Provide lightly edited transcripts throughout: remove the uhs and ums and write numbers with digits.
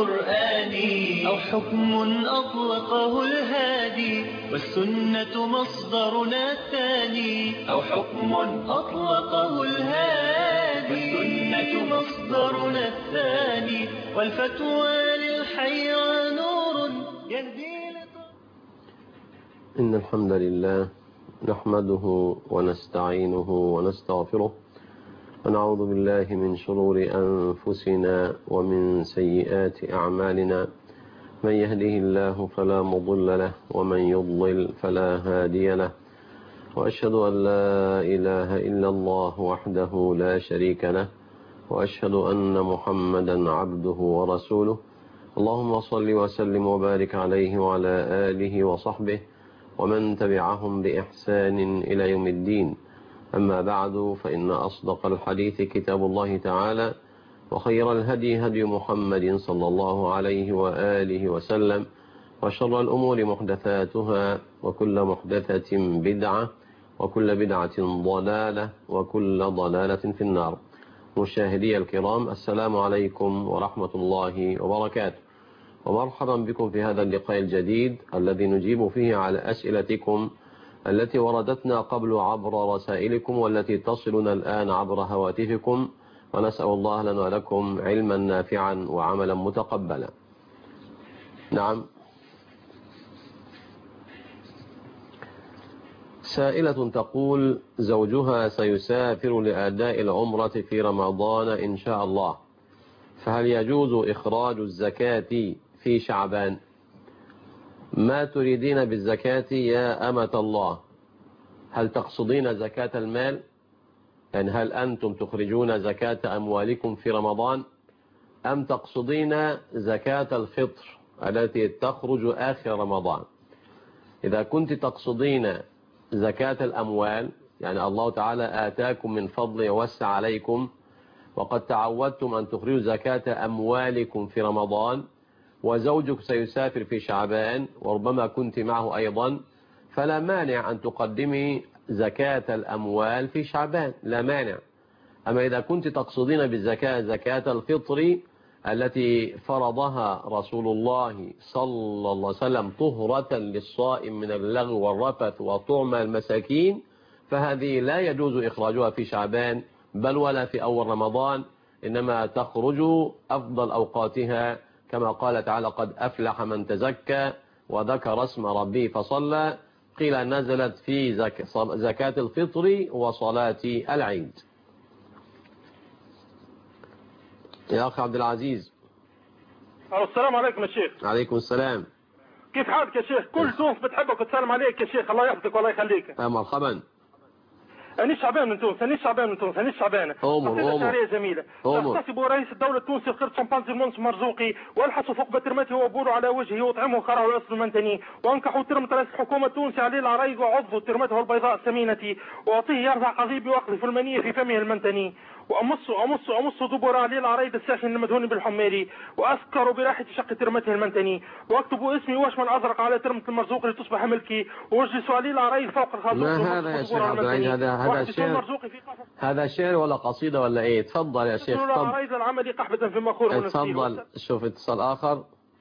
القرآن أو حكم أطلقه الهادي والسنة مصدرنا الثاني أو حكم أطلقه الهادي والسنة مصدرنا الثاني والفتوى للحيرى نور يهدي إن الحمد لله نحمده ونستعينه ونستغفره ونعوذ بالله من شرور أنفسنا ومن سيئات أعمالنا من يهده الله فلا مضل له ومن يضلل فلا هادي له وأشهد أن لا إله إلا الله وحده لا شريك له وأشهد أن محمدا عبده ورسوله اللهم صل وسلم وبارك عليه وعلى آله وصحبه ومن تبعهم بإحسان إلى يوم الدين. أما بعد فإن أصدق الحديث كتاب الله تعالى وخير الهدي هدي محمد صلى الله عليه وآله وسلم وشر الأمور محدثاتها وكل محدثة بدعة وكل بدعة ضلالة وكل ضلالة في النار. مشاهدي الكرام السلام عليكم ورحمة الله وبركاته، ومرحبا بكم في هذا اللقاء الجديد الذي نجيب فيه على أسئلتكم التي وردتنا قبل عبر رسائلكم والتي تصلنا الآن عبر هواتفكم، ونسأل الله لنا ولكم علما نافعا وعملا متقبلا. نعم، سائلة تقول زوجها سيسافر لأداء العمرة في رمضان إن شاء الله، فهل يجوز إخراج الزكاة في شعبان؟ ما تريدين بالزكاة يا أمة الله؟ هل تقصدين زكاة المال؟ يعني هل أنتم تخرجون زكاة أموالكم في رمضان أم تقصدين زكاة الفطر التي تخرج آخر رمضان؟ إذا كنت تقصدين زكاة الأموال يعني الله تعالى آتاكم من فضل يوسع عليكم وقد تعودتم أن تخرجوا زكاة أموالكم في رمضان وزوجك سيسافر في شعبان وربما كنت معه أيضا، فلا مانع أن تقدمي زكاة الأموال في شعبان، لا مانع. أما إذا كنت تقصدين بالزكاة زكاة الفطر التي فرضها رسول الله صلى الله عليه وسلم طهرة للصائم من اللغو والرفث وطعم المساكين، فهذه لا يجوز إخراجها في شعبان بل ولا في أول رمضان، إنما تخرج أفضل أوقاتها كما قال تعالى قد أفلح من تزكى وذكر اسم ربه فصلى، قيل نزلت في زكاة الفطر وصلاة العيد. يا أخي عبد العزيز. السلام عليكم يا شيخ. عليكم السلام. كيف حالك يا شيخ؟ كل تونس بتحبك وتسلم عليك يا شيخ، الله يحفظك والله يخليك. مرحبا. أني شعبان من تونس، أني شعبان. أمور شعرية جميلة. اغتصب رئيس الدولة التونسي القرد شمبانزي المنصف مرزوقي والحسوا فوق بترمته وبولوا على وجهه وطعمه خرعوا الأصل المنتني وانكحوا ترمة رئيس الحكومة التونسي عليه العرايض وعضوا ترمته البيضاء السمينة واعطيه يرفع قضيبي واقذف المنية في فمه المنتني وأمص دبر عليه العرايض الساخن المدهون بالحميري وأسكروا براحة شق ترمته المنتني واكتبوا اسمي واشمل أزرق على ترمة المرزوق لتصبح ملكي واجلسوا عليه العرايض فوق الخازوق. ما هذا يا شيخ عبد العزيز؟ هذا شعر ولا قصيدة ولا ايه؟ تفضل يا شيخ. تفضل. شوف اتصال آخر.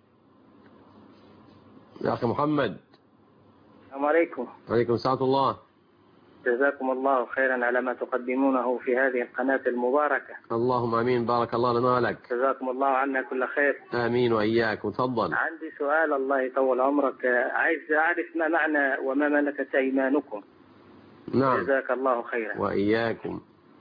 يا أخي محمد. السلام عليكم. وعليكم السلام الله. جزاكم الله خيرا على ما تقدمونه في هذه القناة المباركة. اللهم امين، بارك الله لنا ولك. جزاكم الله عنا كل خير. امين واياك. وتفضل. عندي سؤال الله يطول عمرك، عايز اعرف ما معنى وما ملكت ايمانكم. نعم. جزاك الله خيرا. واياكم.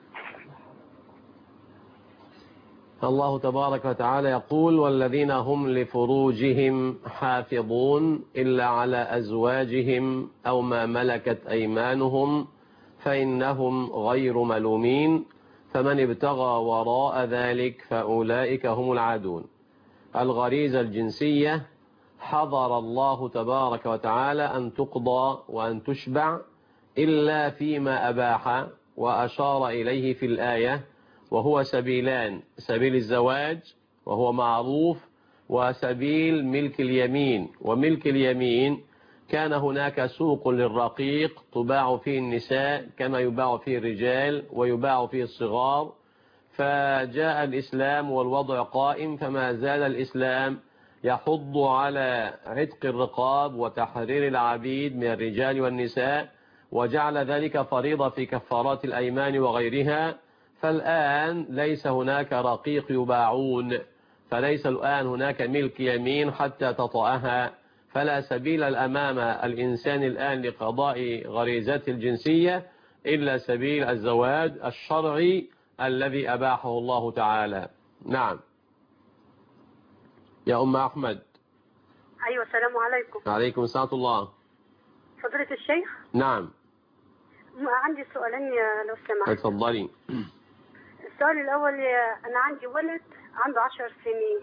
الله تبارك وتعالى يقول والذين هم لفروجهم حافظون إلا على أزواجهم أو ما ملكت أيمانهم فإنهم غير ملومين فمن ابتغى وراء ذلك فأولئك هم العادون. الغريزة الجنسية حظر الله تبارك وتعالى أن تقضى وأن تشبع إلا فيما أباح وأشار إليه في الآية، وهو سبيلان: سبيل الزواج وهو معروف، وسبيل ملك اليمين. وملك اليمين كان هناك سوق للرقيق تباع فيه النساء كما يباع فيه الرجال ويباع فيه الصغار، فجاء الإسلام والوضع قائم، فما زال الإسلام يحض على عتق الرقاب وتحرير العبيد من الرجال والنساء، وجعل ذلك فريضة في كفارات الأيمان وغيرها. فالآن ليس هناك رقيق يباعون، فليس الآن هناك ملك يمين حتى تطأها، فلا سبيل أمام الإنسان الآن لقضاء غريزته الجنسية إلا سبيل الزواج الشرعي الذي أباحه الله تعالى. نعم يا أم أحمد. أيوة السلام عليكم. عليكم السلام الله. فضيلة الشيخ. نعم عندي سؤالين لو سمحت. اتفضلي. السؤال الأول، أنا عندي ولد عنده 10 سنين،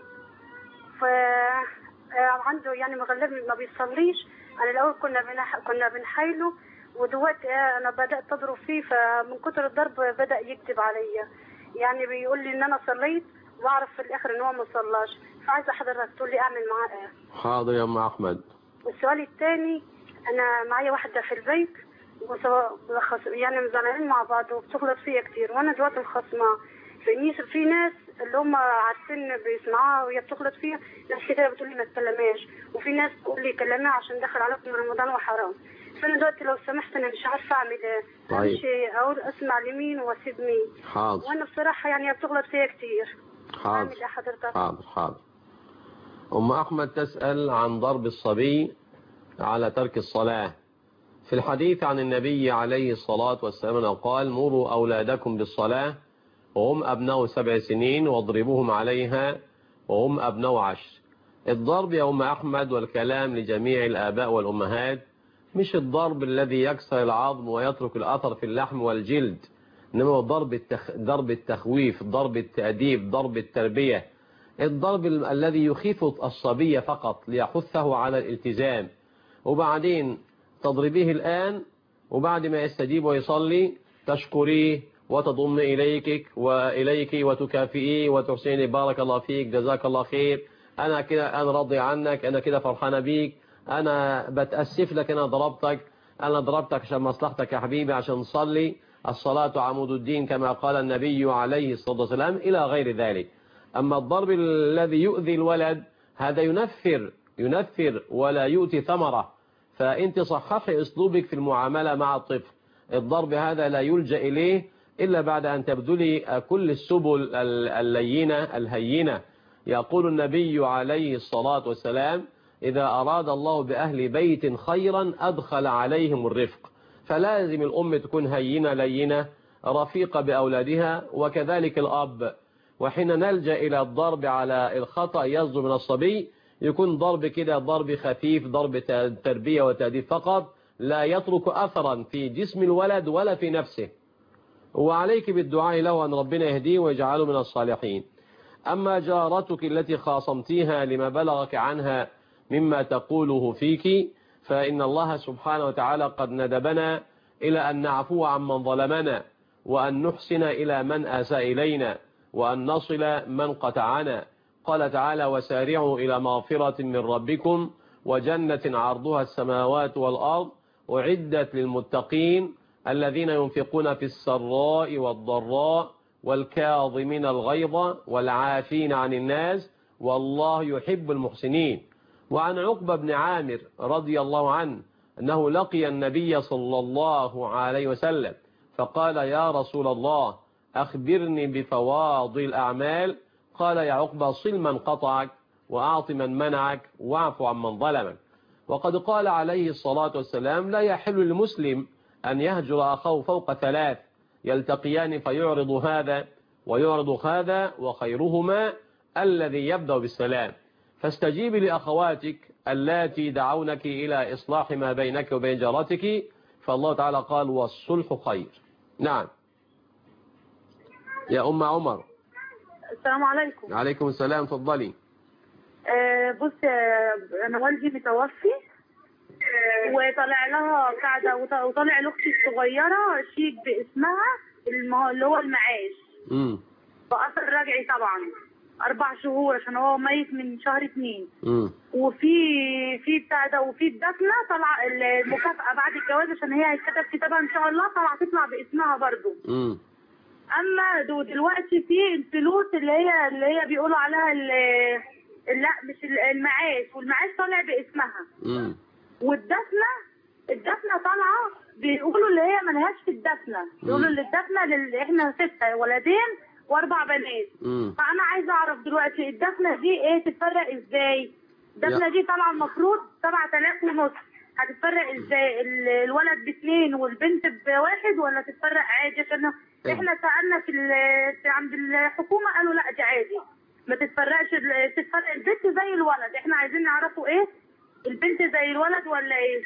عنده يعني مغلبني ما بيصليش. أنا الأول كنا بنحايله، ودلوقتي أنا بدأت أضرب فيه، فمن كتر الضرب بدأ يكذب عليا، يعني بيقول لي إن أنا صليت وأعرف في الآخر إن هو ما صلاش. فعايزة حضرتك تقول لي أعمل معاه إيه. حاضر يا أم أحمد. والسؤال الثاني، أنا معايا واحدة في البيت يعني مزعلانين مع بعض وبتغلط فيا كتير، وانا دلوقتي مخصمه. في ناس اللي هم عارفين بيسمعوها وهي بتغلط فيها، ناس كده بتقول لي ما تكلمهاش، وفي ناس تقول لي كلمها عشان دخل عليكم رمضان وحرام. فانا دلوقتي لو سمحت انا مش عارفه اعمل ايه. طيب. مش اقول اسمع لمين واسيب مين. حاضر. وانا بصراحه يعني هي بتغلط فيا كتير. حاضر. اعمل ايه حضرتك؟ حاضر. أم أحمد تسأل عن ضرب الصبي على ترك الصلاة. في الحديث عن النبي عليه الصلاة والسلام قال: مروا أولادكم بالصلاة وهم أبناء 7 سنين واضربوهم عليها وهم أبناء 10. الضرب يا أم أحمد والكلام لجميع الآباء والأمهات مش الضرب الذي يكسر العظم ويترك الأثر في اللحم والجلد، إنما ضرب التخويف، ضرب التأديب، ضرب التربية، الضرب الذي يخيف الصبي فقط ليحثه على الالتزام. وبعدين تضربيه الآن، وبعد ما يستجيب ويصلي تشكريه وتضم إليك وتكافئيه وتحسيني بارك الله فيك جزاك الله خير، أنا كده أنا راضي عنك، أنا كده فرحانة بيك، أنا بتأسف لك أنا ضربتك عشان مصلحتك يا حبيبي عشان نصلي، الصلاة عمود الدين كما قال النبي عليه الصلاة والسلام إلى غير ذلك. أما الضرب الذي يؤذي الولد هذا ينفر ولا يؤتي ثمرة، فأنت صححي أسلوبك في المعاملة مع الطفل. الضرب هذا لا يلجأ إليه إلا بعد أن تبذلي كل السبل اللينة الهينة. يقول النبي عليه الصلاة والسلام: إذا أراد الله بأهل بيت خيرا أدخل عليهم الرفق. فلازم الأم تكون هينة لينة رفيقة بأولادها، وكذلك الأب. وحين نلجأ إلى الضرب على الخطأ يصدر من الصبي يكون ضرب كده ضرب خفيف، ضرب تربية وتأديب فقط، لا يترك أثرا في جسم الولد ولا في نفسه. وعليك بالدعاء له أن ربنا يهديه ويجعله من الصالحين. أما جارتك التي خاصمتيها لما بلغك عنها مما تقوله فيك، فإن الله سبحانه وتعالى قد ندبنا إلى أن نعفو عمن ظلمنا، وأن نحسن إلى من أساء إلينا، وأن نصل من قطعنا. قال تعالى: وسارعوا إلى مغفرة من ربكم وجنة عرضها السماوات والأرض أعدت للمتقين الذين ينفقون في السراء والضراء والكاظمين الغيظ والعافين عن الناس والله يحب المحسنين. وعن عقبة بن عامر رضي الله عنه أنه لقي النبي صلى الله عليه وسلم فقال: يا رسول الله أخبرني بفواضل الأعمال. قال: يا عقبة صل من قطعك وأعط من منعك واعف عن من ظلمك. وقد قال عليه الصلاة والسلام: لا يحل للمسلم أن يهجر أخاه فوق 3 يلتقيان فيعرض هذا ويعرض هذا وخيرهما الذي يبدأ بالسلام. فاستجيبي لأخواتك اللاتي دعونك إلى إصلاح ما بينك وبين جارتك، فالله تعالى قال: والصلح خير. نعم يا أم عمر. السلام عليكم. عليكم السلام، تفضلي. بص، انا والدي متوفي وطلع لها قاعده، وطلع لاختي الصغيره شيك باسمها اللي هو المعاش. بأثر رجعي طبعا 4 شهور عشان هو ميت من شهر 2. وفي بتاع ده، وفي الدفنه طلع المكافاه بعد الجواز عشان هي هيتكتب كتابها ان شاء الله، طلع تطلع باسمها برضه. اما دلوقتي في الفلوس اللي هي بيقولوا عليها لا مش المعاش، والمعاش طالع باسمها. الدفنه طالعه بيقولوا اللي هي ملهاش في الدفنه، بيقولوا اللي الدفنه احنا 6 ولدين و4 بنات. فانا عايزه اعرف دلوقتي الدفنه دي ايه، تتفرق ازاي؟ الدفنه دي طالعه المفروض 7500، هتتفرق ازاي؟ الولد ب2 والبنت ب1، ولا تتفرق عادي؟ عشان احنا سالنا في عند الحكومه قالوا لا دي عادي ما تتفرقش، تتفرق البنت زي الولد. احنا عايزين نعرفوا ايه، البنت زي الولد ولا ايه؟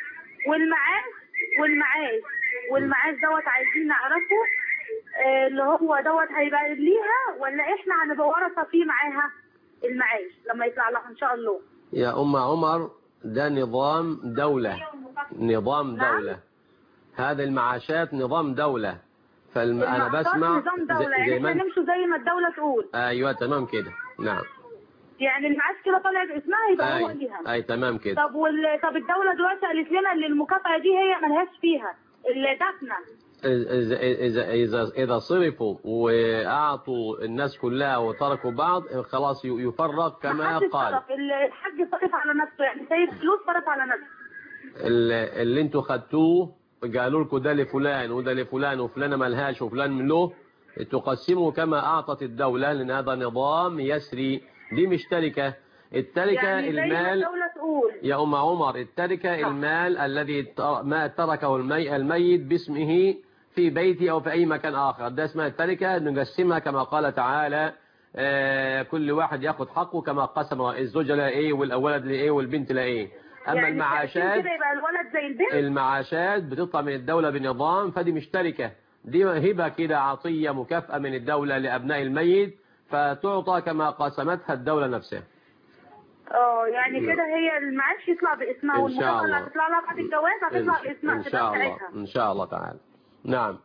والمعاش دوت عايزين نعرفه اللي هو دوت هيبقى ليها ولا احنا هنبقى ورثه فيه معاها المعاش لما يطلع لها ان شاء الله. يا أم عمر ده نظام دولة، نظام دولة. هذا المعاشات نظام دولة، فأنا بسمع نظام دولة يعني احنا نمشوا زي ما الدولة تقول. أيوة تمام كده. نعم يعني المعاش كده طالع باسمها يبقى هو ليها. أي تمام كده. طب الدولة دلوقتي قالت لنا ان المكافأة دي هي ملهاش فيها الدفنة. إذا صرفوا وأعطوا الناس كلها وتركوا بعض خلاص يفرق كما قال. الحاج صرف على نفسه، يعني سيد فلوس صرف على نفسه. اللي انتوا خدتوه قالوا لكم ده لفلان وده لفلان وفلان ملهاش وفلان من له، تقسموا كما أعطت الدولة، لأن هذا نظام يسري. دي مش تركة. التركة يعني المال يا أم عمر، التركة المال الذي ما تركه الميت باسمه في بيتي أو في أي مكان آخر، ده اسمها التركة. نقسمها كما قال تعالى كل واحد يأخذ حقه كما قسم، الزوجة لا إيه والولد لا إيه والبنت لا إيه. أما يعني المعاشات كده يبقى الولد زي البنت. المعاشات بتطلع من الدولة بنظام، فدي مش تركة، دي هبة كده، عطية مكافأة من الدولة لأبناء الميت، فتعطى كما قسمتها الدولة نفسها. يعني كده هي المعاش يطلع باسمها، والمكافأة اللي هتطلع لها بعد الجواز هتطلع باسمها إن شاء الله. إن شاء الله تعالى. نعم.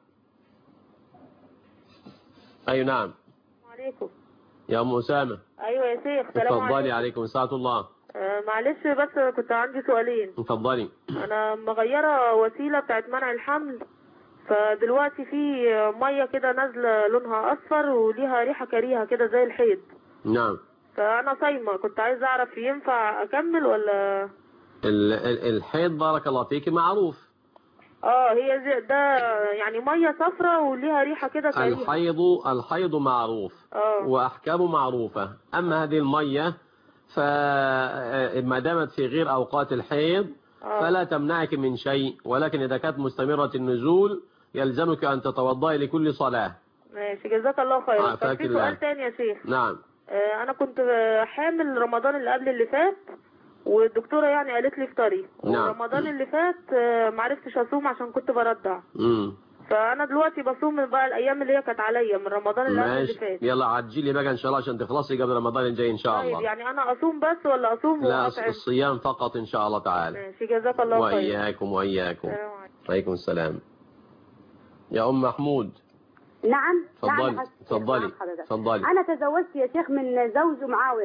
أيوة نعم. عليكم يا أم أسامة. أيوة يا شيخ. السلام عليكم. اتفضلي. عليكم ساعة الله. معلش بس كنت عندي سؤالين. اتفضلي. أنا مغيرة وسيلة بتاعت منع الحمل، فدلوقتي في مية كده نازلة لونها أصفر وليها ريحة كريهة كده زي الحيض. نعم. فأنا صايمة، كنت عايز أعرف ينفع أكمل ولا؟ الحيض بارك الله فيك معروف. هي ده يعني مية صفرة وليها ريحة كده كريهة. الحيض معروف وأحكامه معروفة. أما هذه المية فما دامت في غير أوقات الحيض فلا تمنعك من شيء، ولكن إذا كانت مستمرة النزول يلزمك أن تتوضئي لكل صلاة. ماشي جزاك الله خيرا. في سؤال تاني يا شيخ. نعم. أنا كنت حامل رمضان اللي قبل اللي فات، والدكتورة يعني قالت لي افطري. نعم. ورمضان اللي فات معرفتش أصوم عشان كنت برضع. فأنا دلوقتي بصوم بقى الأيام اللي هي كانت عليا من رمضان اللي قبل اللي فات. يلا عجلي بقى إن شاء الله عشان تخلصي قبل رمضان الجاي إن شاء الله. طيب يعني أنا أصوم بس ولا أصوم لا الصيام فقط إن شاء الله تعالى. ماشي جزاك الله خير. وإياكم. وعليكم السلام. يا أم محمود. نعم. تفضلي. أنا تزوجت يا شيخ من زوج معاور،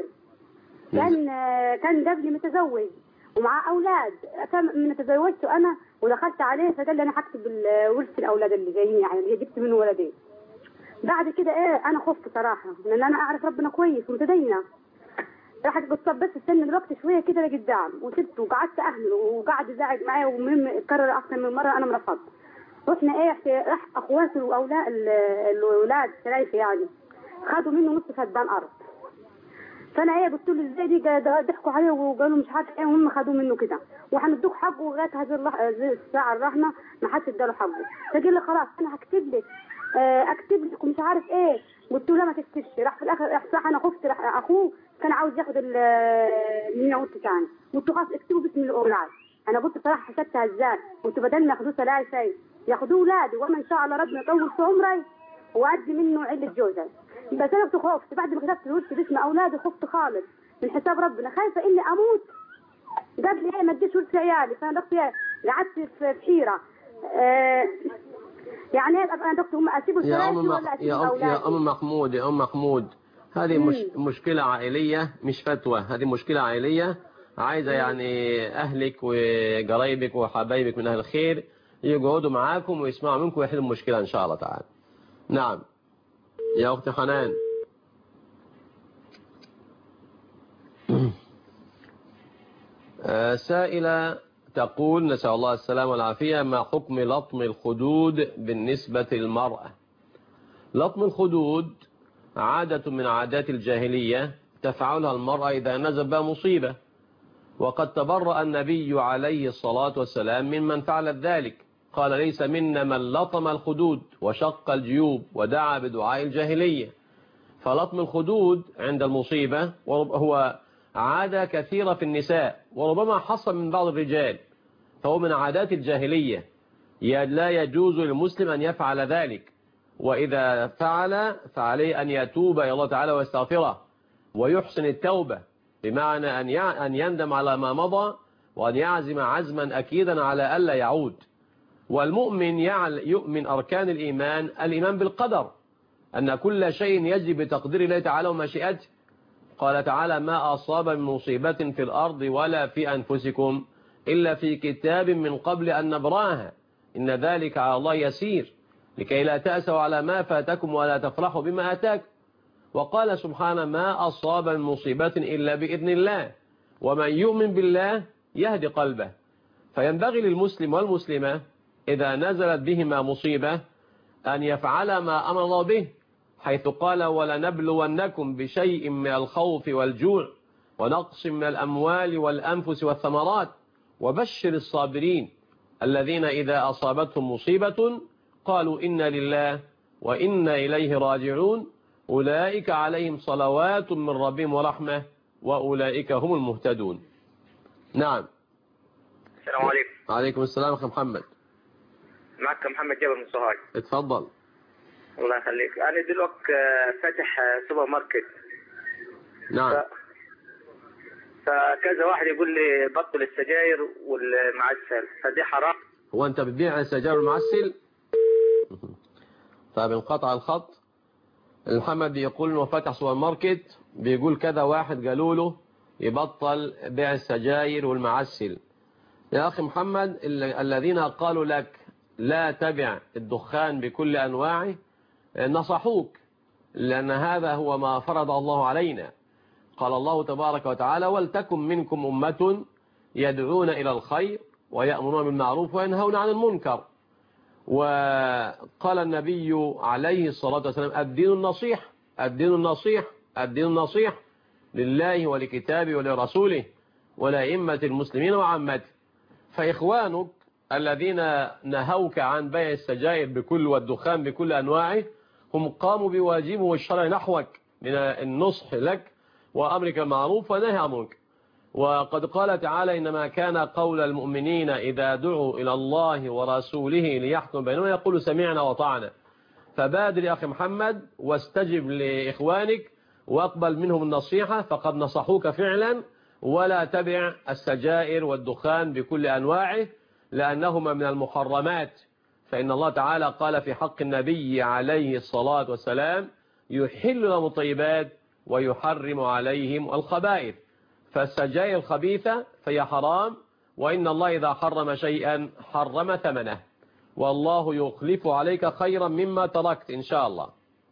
كان قبلي متزوج ومعاه أولاد. من تزوجت أنا ودخلت عليه فقال لي أنا هكتب ورث الأولاد اللي جايين، يعني جبت منه ولدين. بعد كده أنا خفت صراحة، لأن أنا أعرف ربنا كويس ومتدينة. راحت بس استنى الوقت شوية كده لقدام وسبته وقعدت أهله وقعد يزعج معايا، ومهم اتكرر أكثر من مرة أنا مرفضت. رحنا راح أخواته وأولاد الأولاد ثلاثة يعني خدوا منه نص فدان أرض. فانا قلت له ازاي دي، ضحكوا عليه وقالوا مش عارف ايه، وهم خدوا منه كده وهندوك حقه لغايه هذه الساعه الرهنه ما حدش اداله حقه. فقال لي خلاص انا هكتب لك ومش عارف ايه. قلت له لا ما تكتبش. راح في الاخر صح انا خفت، راح اخوه كان عاوز ياخد الميراث ثاني. قلت له خلاص اكتبوا باسم الاولاد. انا قلت صراحه حسبتها ازاي، قلت بدل ما ياخدوه ثلاثه ياخدوه اولادي، وانا ان شاء الله ربنا يطول في عمري وادي منه عله جوزه. بس انا كنت خفت بعد ما كتبت الورث باسم اولادي، خفت خالص من حساب ربنا، خايفه اني اموت قبل ما اديش ورث عيالي. فانا دكتور قعدت في حيره يعني انا دكتور هم اسيبوا الثلاثه ولا اسيبوا اولادي؟ يا ام محمود هذه مشكله عائليه مش فتوى، هذه مشكله عائليه عايزه يعني اهلك وقرايبك وحبايبك من اهل الخير يقعدوا معاكم ويسمعوا منكم ويحلوا المشكله ان شاء الله تعالى. نعم. يا أخت حنان. سائلة تقول نسأل الله السلامة والعافية: ما حكم لطم الخدود بالنسبة للمرأة؟ لطم الخدود عادة من عادات الجاهلية تفعلها المرأة إذا نزل بها مصيبة، وقد تبرأ النبي عليه الصلاة والسلام ممن فعل ذلك، قال: ليس منا من لطم الخدود وشق الجيوب ودعا بدعاء الجاهلية. فلطم الخدود عند المصيبة هو عادة كثيرة في النساء، وربما حصل من بعض الرجال، فهو من عادات الجاهلية، لا يجوز للمسلم أن يفعل ذلك، وإذا فعل فعليه أن يتوب إلى الله تعالى ويستغفره ويحسن التوبة، بمعنى أن يندم على ما مضى وأن يعزم عزما أكيدا على ألا يعود. والمؤمن يؤمن أركان الإيمان بالقدر، أن كل شيء يجري بتقدير الله تعالى ومشيئته. قال تعالى: ما أصاب من مصيبة في الأرض ولا في أنفسكم إلا في كتاب من قبل أن نبراها إن ذلك على الله يسير لكي لا تأسوا على ما فاتكم ولا تفرحوا بما أتاكم. وقال سبحانه: ما أصاب من مصيبة إلا بإذن الله، ومن يؤمن بالله يهدي قلبه. فينبغي للمسلم والمسلمة إذا نزلت بهما مصيبة أن يفعل ما أمر الله به، حيث قال: ولنبلونكم بشيء من الخوف والجوع ونقص من الأموال والأنفس والثمرات وبشر الصابرين الذين إذا أصابتهم مصيبة قالوا إنا لله وإنا إليه راجعون أولئك عليهم صلوات من ربهم ورحمة وأولئك هم المهتدون. نعم. السلام عليكم. عليكم السلام أخي محمد. معك محمد جابر من سوهاج. اتفضل. الله يخليك. أنا دلوقتي فاتح سوبر ماركت. نعم. فكذا واحد يقول لي بطل السجاير والمعسل، فدي حرام؟ هو أنت بتبيع السجاير والمعسل؟ طيب انقطع الخط. محمد بيقول إنه فتح سوبر ماركت، بيقول كذا واحد قالوا له يبطل بيع السجاير والمعسل. يا أخي محمد، الذين قالوا لك لا تبع الدخان بكل أنواعه نصحوك، لأن هذا هو ما فرض الله علينا. قال الله تبارك وتعالى: ولتكن منكم أمة يدعون إلى الخير ويأمرون بالمعروف وينهون عن المنكر. وقال النبي عليه الصلاة والسلام: الدين النصيح، الدين النصيح، الدين النصيح لله ولكتابه ولرسوله ولأئمة المسلمين وعامته. فإخوانك الذين نهوك عن بيع السجائر بكل والدخان بكل أنواعه هم قاموا بواجبه الشرعي نحوك من النصح لك وأمرك المعروف ونهي عن المنكر. وقد قال تعالى: إنما كان قول المؤمنين إذا دعوا إلى الله ورسوله ليحكم بينهم يقولوا سمعنا وطعنا. فبادر يا أخي محمد واستجب لإخوانك واقبل منهم النصيحة، فقد نصحوك فعلا، ولا تبع السجائر والدخان بكل أنواعه لأنهما من المحرمات. فإن الله تعالى قال في حق النبي عليه الصلاة والسلام: يحل لهم الطيبات ويحرم عليهم الخبائث. فالسجائر الخبيثة فهي حرام، وإن الله إذا حرم شيئا حرم ثمنه، والله يخلف عليك خيرا مما تركت إن شاء الله.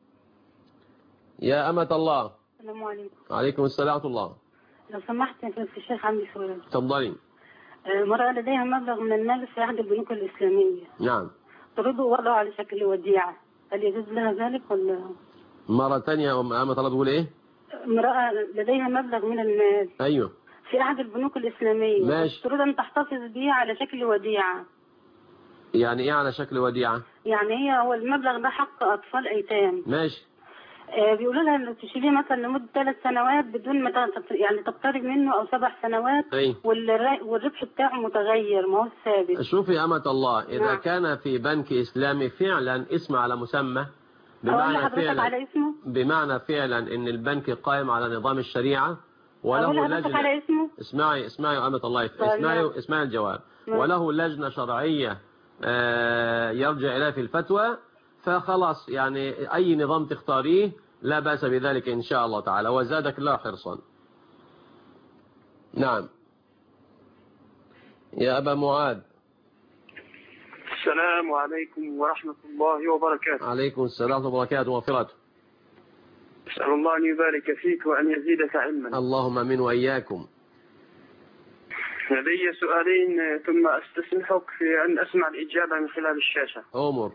يا أمة الله. السلام عليكم. عليكم السلام ورحمة الله. لو سمحت يا الشيخ عندي سؤال. تفضلي. امرأة لديها مبلغ من المال في أحد البنوك الإسلامية. نعم. تريد وضعه على شكل وديعة، هل يجوز لها ذلك ولا؟ مرة ثانية يا أمة الله تقول إيه؟ امرأة لديها مبلغ من المال. أيوه. في أحد البنوك الإسلامية. ماشي. تريد أن تحتفظ به على شكل وديعة. يعني إيه على شكل وديعة؟ يعني هو المبلغ ده حق أطفال أيتام. ماشي. بيقولوا لها انه تشيليه مثلا لمده 3 سنوات بدون ما يعني تقترب منه، او 7 سنوات. أي. والربح بتاعه متغير ما هو ثابت. شوفي يا أمة الله، إذا نعم. كان في بنك إسلامي فعلا اسم على مسمى، بمعنى فعلا إن البنك قائم على نظام الشريعة وله لجنة على اسمه. اسمعي يا أمة الله، اسمعي الجواب. وله لجنة شرعية يرجع إليها في الفتوى، فخلاص يعني أي نظام تختاريه لا بأس بذلك إن شاء الله تعالى، وزادك الله حرصا. نعم. يا أبا معاذ. السلام عليكم ورحمة الله وبركاته. عليكم السلام ورحمة الله وبركاته ومغفرته. أسأل الله أن يبارك فيك وأن يزيدك علما. اللهم امين وإياكم. لدي سؤالين ثم أستسمحك في أن أسمع الإجابة من خلال الشاشة. أمر.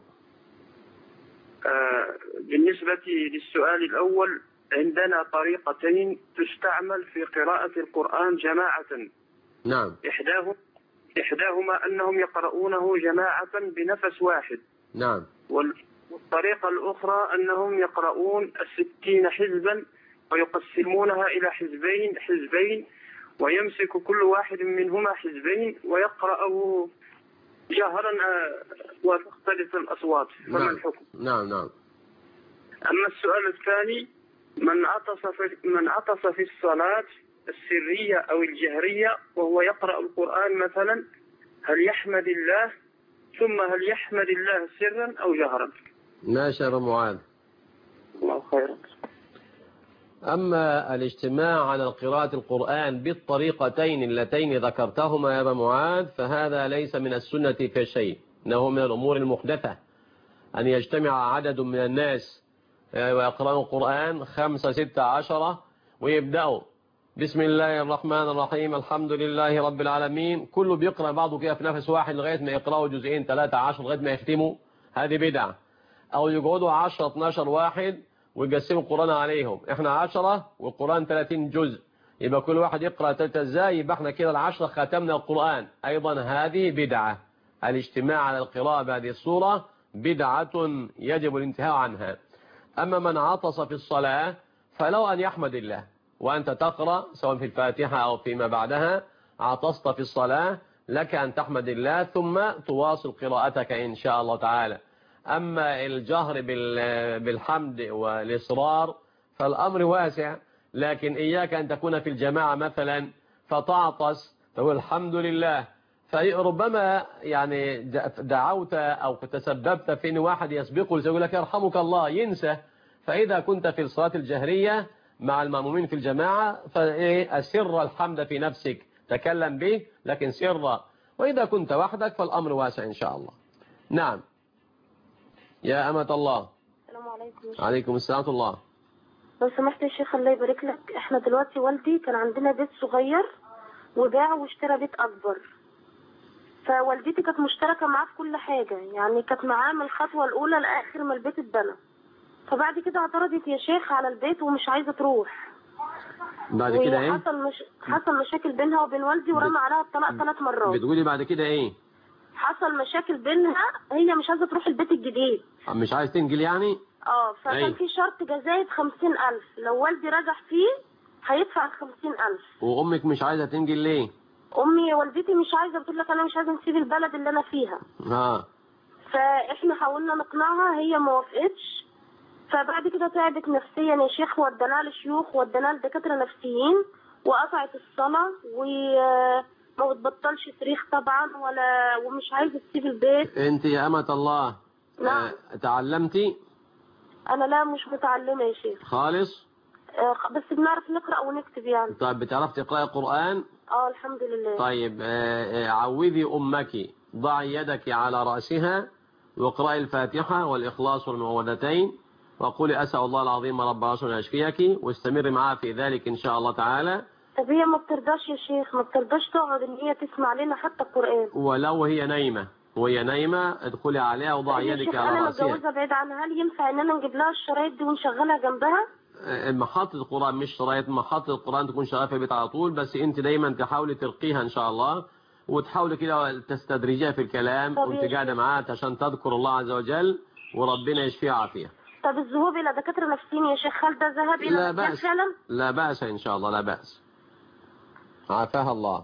بالنسبة للسؤال الأول، عندنا طريقتين تستعمل في قراءة القرآن جماعة. نعم. إحداهما أنهم يقرؤونه جماعة بنفس واحد. نعم. والطريقة الأخرى أنهم يقرؤون 60 حزبا ويقسمونها إلى حزبين ويمسك كل واحد منهما حزبين ويقرأه جهرا وتختلف الأصوات. فما الحكم؟ نعم. أما السؤال الثاني، من عطس في الصلاة السرية أو الجهرية وهو يقرأ القرآن مثلا، هل يحمد الله ثم هل يحمد الله سرا أو جهرا؟ ما شاء معاذ. الله خيرا. أما الاجتماع على قراءة القرآن بالطريقتين اللتين ذكرتهما يا أبا معاذ فهذا ليس من السنة في شيء، إنه من الأمور المحدثة أن يجتمع عدد من الناس ويقرأوا القرآن 5 6 10 ويبدأوا بسم الله الرحمن الرحيم الحمد لله رب العالمين، كله بيقرأ بعضه كده في نفس واحد لغاية ما يقرأوا جزئين 3 10 لغاية ما يختموا، هذه بدعة. أو يقعدوا 10 12 واحد ويقسموا القرآن عليهم، احنا 10 والقرآن 30 جزء، يبقى كل واحد يقرأ 3 ازاي، يبقى احنا كده 10 ختمنا القرآن، أيضا هذه بدعة. الاجتماع على القراءة بهذه الصورة بدعة يجب الانتهاء عنها. أما من عطس في الصلاة فلو أن يحمد الله، وأنت تقرأ سواء في الفاتحة أو فيما بعدها عطست في الصلاة، لك أن تحمد الله ثم تواصل قراءتك إن شاء الله تعالى. أما الجهر بالحمد والإصرار فالأمر واسع، لكن إياك أن تكون في الجماعة مثلا فتعطس تقول الحمد لله، فربما يعني دعوت أو تسببت في أن واحد يسبقه يقول لك يرحمك الله ينسى. فإذا كنت في الصلاة الجهرية مع المأمومين في الجماعة فأسر الحمد في نفسك تكلم به لكن سر، وإذا كنت وحدك فالأمر واسع إن شاء الله. نعم يا أمة الله. السلام عليكم. عليكم السلام ورحمة الله. لو سمحت يا شيخ الله يبارك لك، احنا دلوقتي والدي كان عندنا بيت صغير وباع واشترى بيت أكبر، فوالدتي كانت مشتركة معاه في كل حاجة، يعني كانت معاه من الخطوة الأولى لآخر ما البيت اتبنى. فبعد كده اعترضت يا شيخ على البيت ومش عايزة تروح. بعد كده ايه؟ حصل مشاكل بينها وبين والدي ورمى عليها الطلاق 3 مرات. بتقولي بعد كده ايه؟ حصل مشاكل بينها، هي مش عايزة تروح البيت الجديد. مش عايز تنقل يعني؟ فكان في شرط جزائي 50,000 لو والدي رجع فيه هيدفع 50,000. وأمك مش عايزة تنقل ليه؟ أمي والدتي مش عايزة، بتقول لك أنا مش عايزة نسيب البلد اللي أنا فيها. فإحنا حاولنا نقنعها هي ما وافقتش، فبعد كده تعبت نفسيا يا شيخ، ودناها لشيوخ ودناها لدكاترة نفسيين وقطعت الصلاة وما بتبطلش صريخ طبعا ومش عايزة تسيب البيت. أنت يا أمة الله نعم. تعلمتي؟ أنا لا مش متعلمة يا شيخ خالص؟ بس بنعرف نقرأ ونكتب يعني. طيب بتعرف تقرأي القرآن؟ الحمد لله. طيب عوذي أمك، ضعي يدك على رأسها واقرأي الفاتحة والإخلاص والمعوذتين وقولي أسأل الله العظيم رب العرش أن يشفيك، واستمري معها في ذلك إن شاء الله تعالى. طب هي ما بترضاش يا شيخ، ما بترضاش تقعد إن هي تسمع لنا حتى القرآن. ولو هي نايمة ادخلي عليها وضعي يدك على رأسها. أنا متجوزة بعيد عنها، هل ينفع إن أنا نجيب لها الشرايط دي ونشغلها جنبها؟ محطة القرآن مش شرايط، محطة القرآن تكون شغالة في البيت على طول، بس أنت دايما تحاولي ترقيها إن شاء الله، وتحاولي كده تستدرجيها في الكلام وأنت قاعدة معاها عشان تذكر الله عز وجل وربنا يشفيها عافية. طب الذهاب إلى دكاترة نفسيين يا شيخ، هل ده ذهاب إلى دكاترة فعلا؟ لا بأس إن شاء الله، لا بأس. عافاها الله.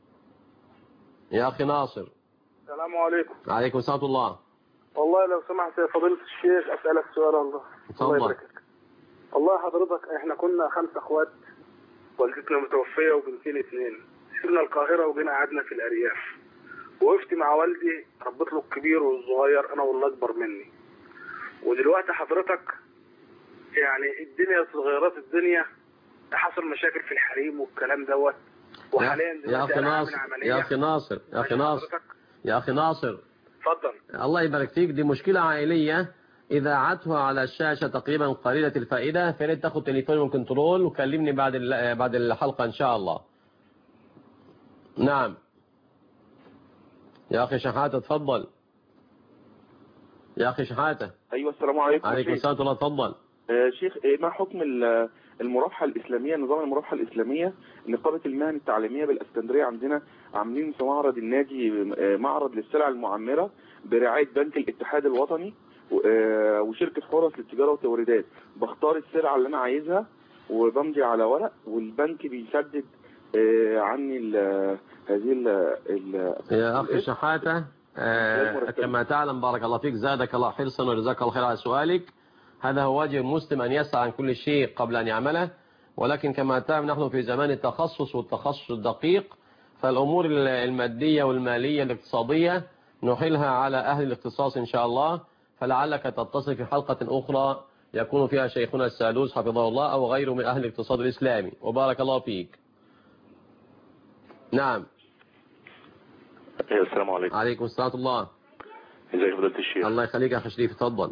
يا أخي ناصر. السلام عليكم. عليكم السلام الله. والله لو سمحت يا فضيلة الشيخ أسألك سؤال. الله يبارك لك. والله حضرتك احنا كنا 5 اخوات، والدتنا متوفية وبنتين 2، سيبنا القاهرة وجينا قعدنا في الأرياف، وقفت مع والدي ربيت له الكبير والصغير أنا واللي أكبر مني. ودلوقتي حضرتك يعني الدنيا اتغيرت، الدنيا حصل مشاكل في الحريم والكلام دوت، وحاليا دلوقتي أنا عامل عملية. يا أخي ناصر اتفضل. الله يبارك فيك، دي مشكلة عائلية إذاعتها على الشاشة تقريبا قليلة الفائدة، فياريت تاخد تليفوني من كنترول وكلمني بعد الحلقة إن شاء الله. نعم يا أخي شحاتة اتفضل. يا أخي شحاتة. أيوة السلام عليكم. عليكم السلام ورحمة الله. اتفضل. شيخ، ما حكم المرافحة الإسلامية، نظام المرافحة الإسلامية؟ نقابة المهن التعليمية بالإسكندرية عندنا عاملين في معرض النادي معرض للسلع المعمرة برعاية بنك الاتحاد الوطني وشركة حورس للتجارة والتوريدات. بختار السلعة اللي أنا عايزها وبمضي على ورق، والبنك بيسدد عني هذه يا أخي شحاتة، كما تعلم بارك الله فيك زادك الله حرصا وجزاك الله خير على سؤالك. هذا هو واجب المسلم أن يسعى عن كل شيء قبل أن يعمله، ولكن كما تعلم نحن في زمان التخصص والتخصص الدقيق، فالأمور المادية والمالية الاقتصادية نحيلها على أهل الاختصاص إن شاء الله. فلعلك تتصل في حلقة أخرى يكون فيها شيخنا السادوس حفظه الله أو غيره من أهل الاقتصاد الإسلامي، وبارك الله فيك. نعم. السلام عليكم. عليكم السلام ورحمة الله. ازيك فضيلة الشيخ؟ الله يخليك يا أخي شريف، اتفضل.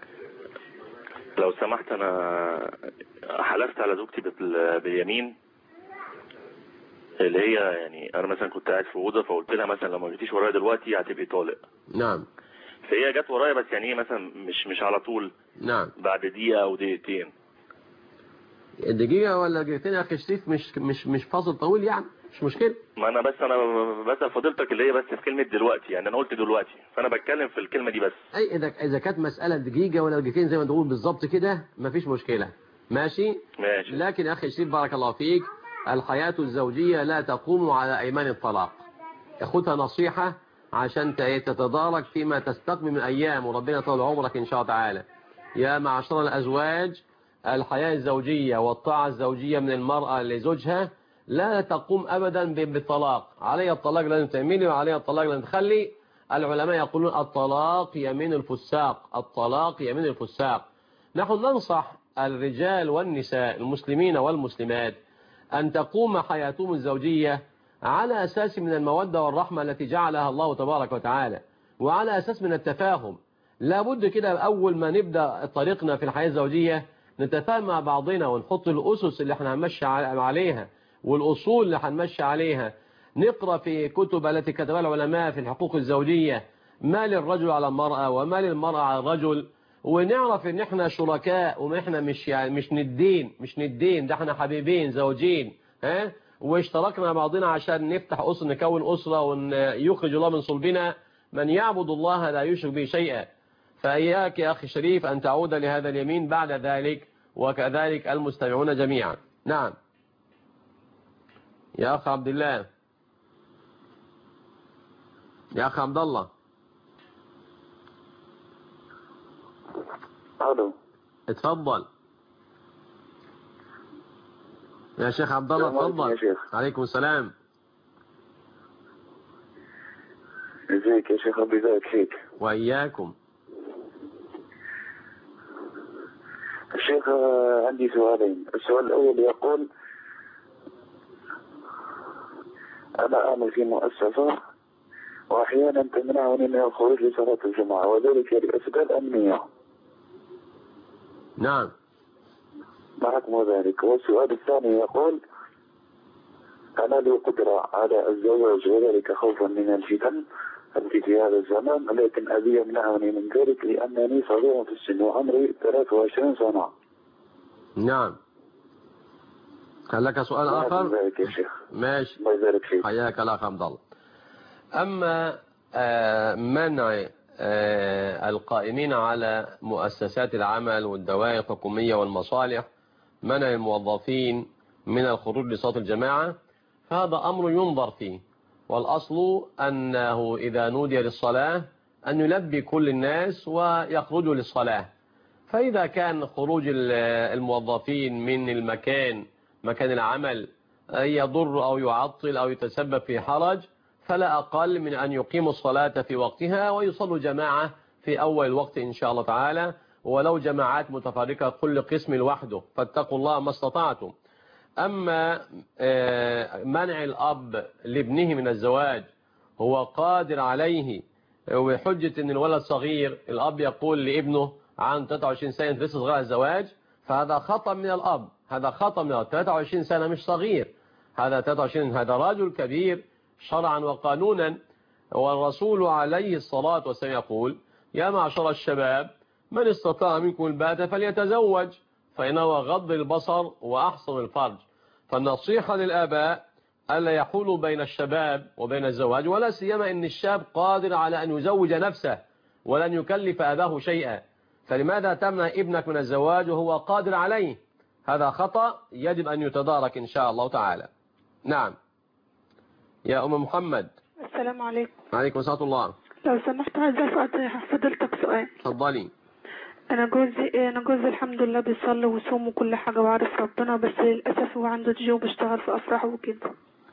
لو سمحت، أنا حلفت على زوجتي باليمين، اللي هي يعني أنا مثلا كنت قاعد في أوضة فقلت لها مثلا لو ما جيتيش ورايا دلوقتي هتبقي طالق. نعم. فهي جت ورايا، بس يعني مثلا مش على طول. نعم. بعد دقيقة أو دقيقتين. دقيقة ولا دقيقتين يا أخي شريف مش فاصل طويل يعني، مش مشكلة. ما أنا بسأل فضيلتك اللي هي بس في كلمة دلوقتي، يعني أنا قلت دلوقتي فأنا بتكلم في الكلمة دي بس. أي إذا كانت مسألة دقيقة ولا دقيقتين زي ما تقول بالظبط كده مفيش مشكلة. ماشي. لكن يا أخي شريف بارك الله فيك، الحياة الزوجية لا تقوم على أيمان الطلاق. خدها نصيحة عشان تتدارك فيما تستقبل من أيام، وربنا يطول عمرك إن شاء الله تعالى. يا معشر الأزواج، الحياة الزوجية والطاعة الزوجية من المرأة لزوجها لا تقوم أبدا بالطلاق. علي الطلاق لازم تعملي وعلي الطلاق لازم تخلي. العلماء يقولون الطلاق يمين الفساق، الطلاق يمين الفساق. نحن ننصح الرجال والنساء المسلمين والمسلمات أن تقوم حياتهم الزوجية على أساس من المودة والرحمة التي جعلها الله تبارك وتعالى، وعلى أساس من التفاهم. لابد كده أول ما نبدأ طريقنا في الحياة الزوجية نتفاهم مع بعضنا ونحط الأسس اللي احنا هنمشي عليها والأصول اللي هنمشي عليها. نقرأ في كتب التي كتبها العلماء في الحقوق الزوجية ما للرجل على المرأة وما للمرأة على الرجل، ونعرف ان احنا شركاء واحنا مش ندين، ده احنا حبيبين زوجين، واشتركنا مع بعضنا عشان نفتح أسرة، نكون أسرة ويخرج الله من صلبنا من يعبد الله لا يشرك به شيئا. فإياك يا أخي شريف أن تعود لهذا اليمين بعد ذلك، وكذلك المستمعون جميعا. نعم يا أخ عبد الله، يا أخ عبد الله. الو اتفضل يا شيخ عبد الله، اتفضل. عليكم السلام. ازيك يا شيخ؟ ربي يبارك فيك. وإياكم. الشيخ عندي سؤالين. السؤال الأول يقول أنا أعمل في مؤسسة وأحيانا تمنعني من الخروج لصلاة الجمعة وذلك لأسباب أمنية. نعم. ما حكم ذلك؟ والسؤال الثاني يقول أنا لي قدرة على الزواج وذلك خوفا من الفتن التي في هذا الزمان، لكن أبي يمنعني من ذلك لأنني صغير في السن وعمري 23 سنة. نعم. هل لك سؤال آخر؟ الله يبارك يا شيخ. ماشي. الله يبارك فيك. حياك الله عبد الله. أما منع القائمين على مؤسسات العمل والدوائر الحكومية والمصالح، منع الموظفين من الخروج لصلاة الجماعة، فهذا أمر ينظر فيه، والأصل أنه إذا نودي للصلاة أن يلبي كل الناس ويخرجوا للصلاة. فإذا كان خروج الموظفين من مكان العمل يضر أو يعطل أو يتسبب في حرج، فلا أقل من أن يقيموا الصلاة في وقتها ويصلوا جماعة في أول الوقت إن شاء الله تعالى، ولو جماعات متفرقة كل قسم لوحده، فاتقوا الله ما استطعتم. أما منع الأب لابنه من الزواج هو قادر عليه وحجة أن الولد صغير، الأب يقول لابنه عن 23 سنة لسه صغير على الزواج، فهذا خطأ من الأب، هذا خطأ من الأب. 23 سنة مش صغير، هذا 23 هذا رجل كبير شرعا وقانونا. والرسول عليه الصلاة والسلام يقول: يا معشر الشباب من استطاع منكم الباءة فليتزوج فإنه غض البصر وأحسن الفرج. فالنصيحة للآباء ألا يحولوا بين الشباب وبين الزواج، ولا سيما إن الشاب قادر على أن يزوج نفسه ولن يكلف أباه شيئا، فلماذا تمنع ابنك من الزواج وهو قادر عليه؟ هذا خطأ يجب أن يتدارك إن شاء الله تعالى. نعم يا أم محمد. السلام عليكم. وعليكم السلام الله. لو سمحت عايزة أسأل فضيلتك سؤال. اتفضلي. أنا جوزي الحمد لله بيصلي ويصوم وكل حاجة وعارف ربنا، بس للأسف هو عنده تجي وبيشتغل في أفراح وكده.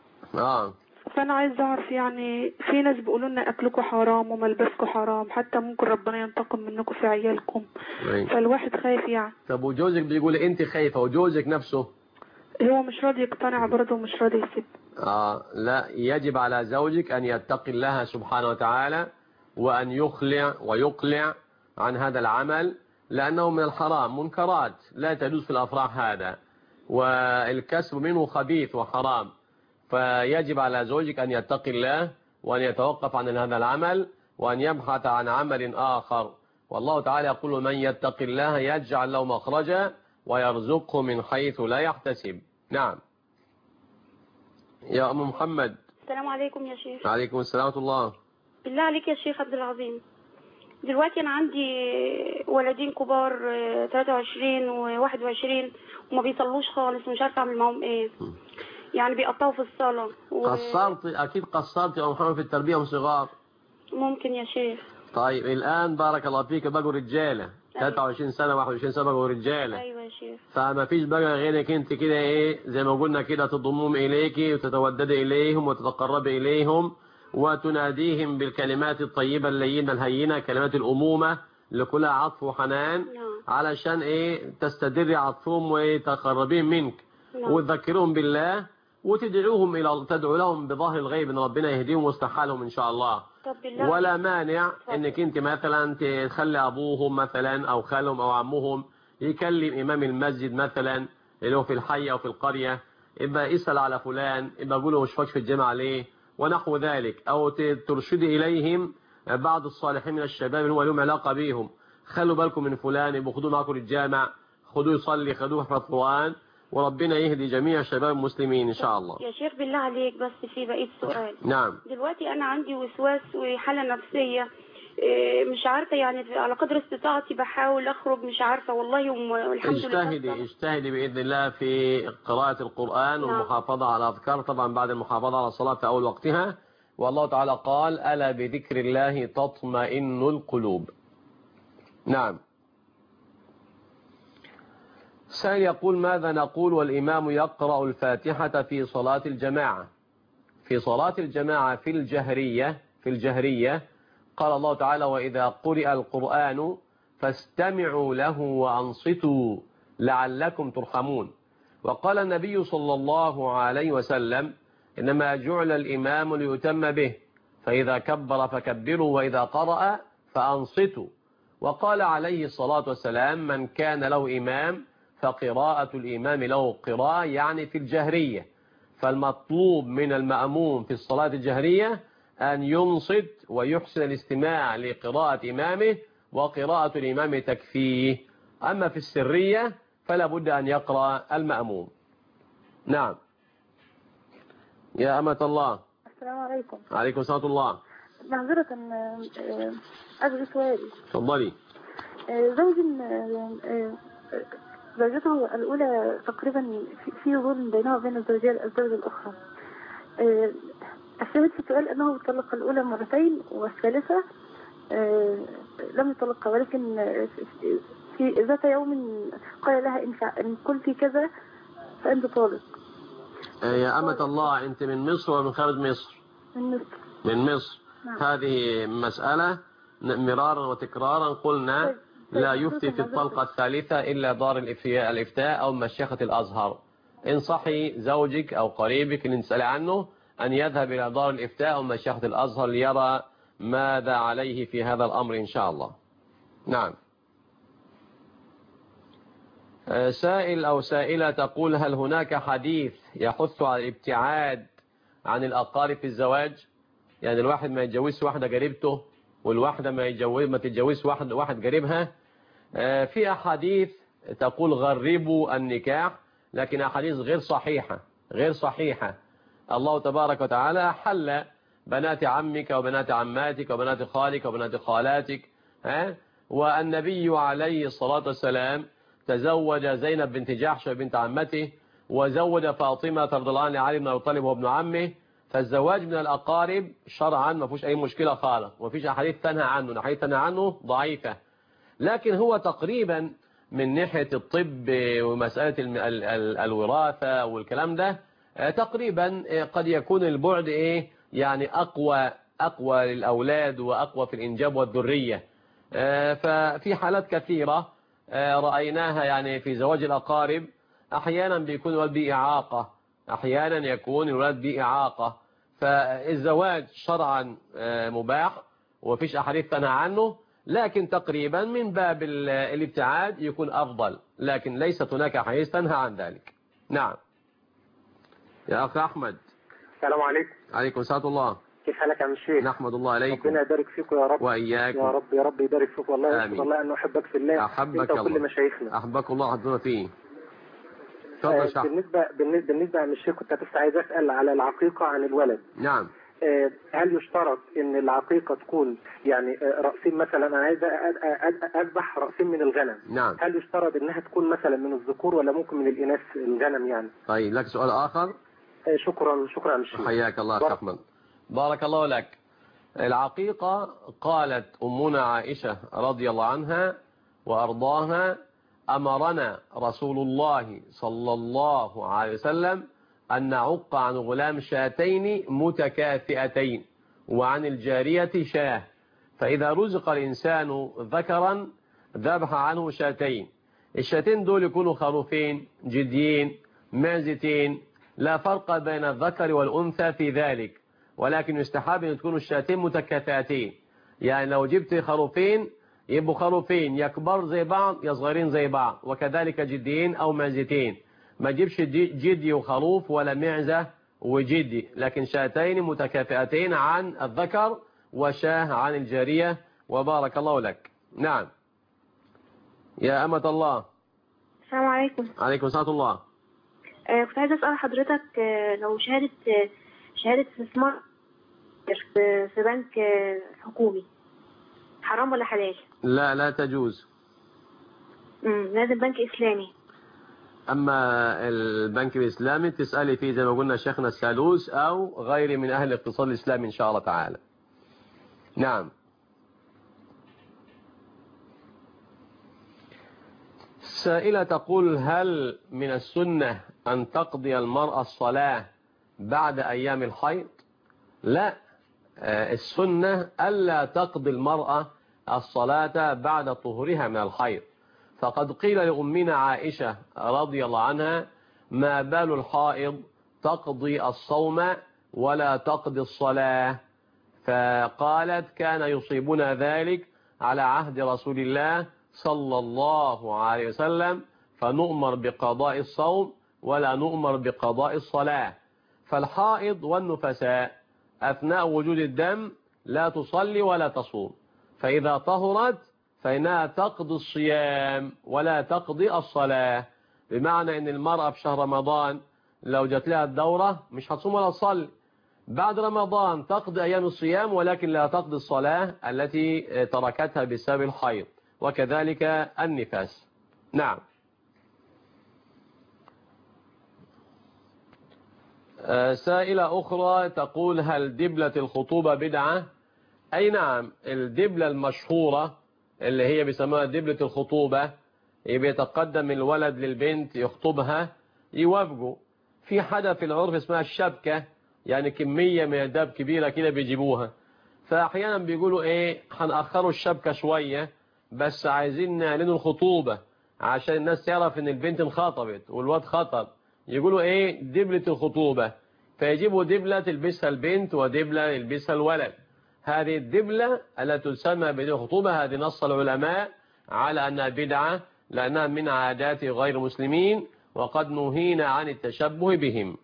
فأنا عايز أعرف يعني في ناس بيقولوا لنا أكلكم حرام وملبسكم حرام، حتى ممكن ربنا ينتقم منكم في عيالكم. فالواحد خايف يعني. طب وجوزك بيقول أنت خايفة وجوزك نفسه؟ هو مش راضي يقتنع برضه ومش راضي يسيب. لا، يجب على زوجك أن يتقي الله سبحانه وتعالى وأن يخلع ويقلع عن هذا العمل، لأنه من الحرام، منكرات لا تجوز في الأفراح هذا، والكسب منه خبيث وحرام. فيجب على زوجك أن يتقي الله وأن يتوقف عن هذا العمل وأن يبحث عن عمل آخر. والله تعالى يقول: من يتقي الله يجعل له مخرجا ويرزقه من حيث لا يحتسب. نعم يا أم محمد. السلام عليكم يا شيخ. وعليكم السلام ورحمة الله. بالله عليك يا شيخ عبد العظيم، دلوقتي أنا عندي ولدين كبار 23 و21 وما بيصلوش خالص، مش عارفة أعمل معهم إيه. يعني بيقطعوا في الصلاة أكيد قصرت يا محمد في التربية وصغار. ممكن يا شيخ. طيب الآن بارك الله فيك بقوا رجالة. 23 سنة 21 سنة بقوا رجالة. أيوة يا شيخ. فما فيش بقى غيرك انت كده ايه زي ما قلنا كده، تضمهم إليك وتتودد إليهم وتتقرب إليهم وتناديهم بالكلمات الطيبة اللينة الهينة، كلمات الأمومة اللي كلها عطف وحنان، علشان ايه تستدر عطفهم وتقربين منك، وتذكرهم بالله وتدعوهم تدعو لهم بظهر الغيب ان ربنا يهديهم واستحالهم ان شاء الله. ولا مانع انك انت مثلا تخلي ابوهم مثلا او خالهم او عمهم يكلم امام المسجد مثلا اللي هو في الحي او في القرية، يبقى اسأل على فلان، يبقى قول له مش فاكر في الجامعة ليه ونحو ذلك، او ترشد اليهم بعض الصالحين من الشباب اللي هو لهم علاقة بيهم، خلوا بالكم من فلان، يبقى خدوه معكم الجامع، خدوه يصلي، خدوه يحفظ القرآن، وربنا يهدي جميع شباب المسلمين إن شاء الله. يا شيخ بالله عليك بس في بقية سؤال. نعم. دلوقتي أنا عندي وسواس وحالة نفسية مش عارفة، يعني على قدر استطاعتي بحاول أخرج، مش عارفة والله والحمد لله. اجتهدي بإذن الله في قراءة القرآن والمحافظة على الأذكار، طبعا بعد المحافظة على الصلاة في أول وقتها، والله تعالى قال: ألا بذكر الله تطمئن القلوب. نعم. سائل يقول: ماذا نقول والإمام يقرأ الفاتحة في صلاة الجماعة؟ في صلاة الجماعة في الجهرية قال الله تعالى: وإذا قرئ القرآن فاستمعوا له وأنصتوا لعلكم ترحمون. وقال النبي صلى الله عليه وسلم: إنما جعل الإمام ليتم به، فإذا كبر فكبروا وإذا قرأ فأنصتوا. وقال عليه الصلاة والسلام: من كان له إمام فقراءة الإمام له قراءة، يعني في الجهرية. فالمطلوب من المأموم في الصلاة الجهرية أن ينصت ويحسن الاستماع لقراءة إمامه، وقراءة الإمام تكفيه. أما في السرية فلا بد أن يقرأ المأموم. نعم يا أمة الله. السلام عليكم. عليكم السلام الله. معذرة أجل سؤالي. تفضلي. زوجته الأولى تقريبا في ظلم بينها وبين الزوجة الأخرى. الشاهد في السؤال أنه طلق الأولى مرتين والثالثة لم يطلقها، ولكن في ذات يوم قال لها إن قلت كذا فأنت طالق. يا أمة الله، أنت من مصر ومن خارج مصر؟ من مصر. من مصر. نعم. هذه مسألة مرارا وتكرارا قلنا لا يفتي في الطلقة الثالثة إلا دار الإفتاء أو مشيخة الأزهر. انصحي زوجك أو قريبك اللي نسأل عنه أن يذهب إلى دار الإفتاء أو مشيخة الأزهر ليرى ماذا عليه في هذا الأمر إن شاء الله. نعم سائل أو سائلة تقول هل هناك حديث يحث على الابتعاد عن الأقارب في الزواج؟ يعني الواحد ما يتجوزش واحدة قريبته والواحدة ما تتجوزش واحد قريبها. في أحاديث تقول غربوا النكاح، لكن أحاديث غير صحيحة. الله تبارك وتعالى حل بنات عمك وبنات عماتك وبنات خالك وبنات خالاتك، والنبي عليه الصلاة والسلام تزوج زينب بنت جحش بنت عمته، وزوج فاطمة رضي الله عنها علي بن أبي طالب وابن عمه. فالزواج من الأقارب شرعا ما فيش أي مشكلة خالص، وما فيش أحاديث تنهى عنه، الأحاديث تنهى عنه ضعيفة. لكن هو تقريبا من ناحية الطب ومسألة الوراثة والكلام ده تقريبا قد يكون البعد يعني أقوى للأولاد وأقوى في الإنجاب والذرية. ففي حالات كثيرة رأيناها يعني في زواج الأقارب أحيانا بيكون الولد بإعاقة، أحيانا يكون الولد بإعاقة. فالزواج شرعا مباح ومفيش أحاديث تنهى عنه، لكن تقريبا من باب الابتعاد يكون أفضل، لكن ليست هناك أحاديث تنهى عن ذلك. نعم يا أخي أحمد. السلام عليكم. عليكم السلام الله. كيف حالك يا عم الشيخ؟ نحمد الله عليكم. ربنا يبارك فيكم يا رب. وإياكم. يا رب يبارك فيك. والله أشهد الله أنه أحبك في الله. أحبك الله. وكل مشايخنا. أحبك الله حضرنا فيه. بالنسبة يا الشيخ كنت بس عايز أسأل على العقيقة عن الولد. نعم. هل يشترط ان العقيقة تكون يعني رأسين مثلا؟ انا عايز اذبح رأسين من الغنم. نعم. هل يشترط انها تكون مثلا من الذكور ولا ممكن من الاناث الغنم يعني؟ طيب لك سؤال اخر. شكرا يا الشيخ. حياك الله يا احمد. بارك الله لك. العقيقة قالت أمنا عائشة رضي الله عنها وأرضاها أمرنا رسول الله صلى الله عليه وسلم أن نعق عن غلام شاتين متكافئتين وعن الجارية شاه، فإذا رزق الإنسان ذكرا ذبح عنه شاتين. الشاتين دول يكونوا خروفين جديين معزتين، لا فرق بين الذكر والأنثى في ذلك، ولكن يستحب أن تكونوا الشاتين متكافئتين. يعني لو جبت خروفين يبقوا خروفين يا كبار زي بعض يا صغيرين زي بعض، وكذلك جديين أو معزتين. ما تجيبش جدي وخروف ولا معزة وجدي، لكن شاتين متكافئتين عن الذكر وشاه عن الجارية. وبارك الله لك. نعم يا أمة الله. السلام عليكم. عليكم السلام الله. كنت عايزة أسأل حضرتك لو شهادة استثمار في بنك حكومي حرام ولا حلال؟ لا تجوز. لازم بنك إسلامي. أما البنك الإسلامي تسألي فيه زي ما قلنا شيخنا السالوس أو غير من أهل الاقتصاد الإسلامي إن شاء الله تعالى. نعم. سائلة تقول هل من السنة أن تقضي المرأة الصلاة بعد أيام الحيض؟ لا، السنة ألا تقضي المرأة الصلاة بعد طهورها من الحيض. فقد قيل لأمنا عائشة رضي الله عنها ما بال الحائض تقضي الصوم ولا تقضي الصلاة؟ فقالت كان يصيبنا ذلك على عهد رسول الله صلى الله عليه وسلم، فنؤمر بقضاء الصوم ولا نؤمر بقضاء الصلاة. فالحائض والنفساء أثناء وجود الدم لا تصلي ولا تصوم، فإذا طهرت فإنها تقضي الصيام ولا تقضي الصلاة. بمعنى أن المرأة في شهر رمضان لو جت لها الدورة مش هتصوم ولا تصلي، بعد رمضان تقضي أيام الصيام ولكن لا تقضي الصلاة التي تركتها بسبب الحيض، وكذلك النفاس. نعم. سائلة أخرى تقول هل دبلة الخطوبة بدعة؟ أي نعم، الدبلة المشهورة اللي هي بيسموها دبلة الخطوبة بيتقدم الولد للبنت يخطبها يوافقوا. في حدا في العرف اسمها الشبكة، يعني كمية من الدب كبيرة كده بيجيبوها، فأحيانا بيقولوا هنأخروا الشبكة شوية بس عايزين نعلنوا الخطوبة عشان الناس تعرف ان البنت انخطبت والواد خطب، يقولوا دبلة الخطوبة، فيجيبوا دبلة تلبسها البنت ودبلة يلبسها الولد. هذه الدبلة التي تسمى بدبلة الخطوبة هذه نص العلماء على أنها بدعة، لأنها من عادات غير المسلمين وقد نهينا عن التشبه بهم.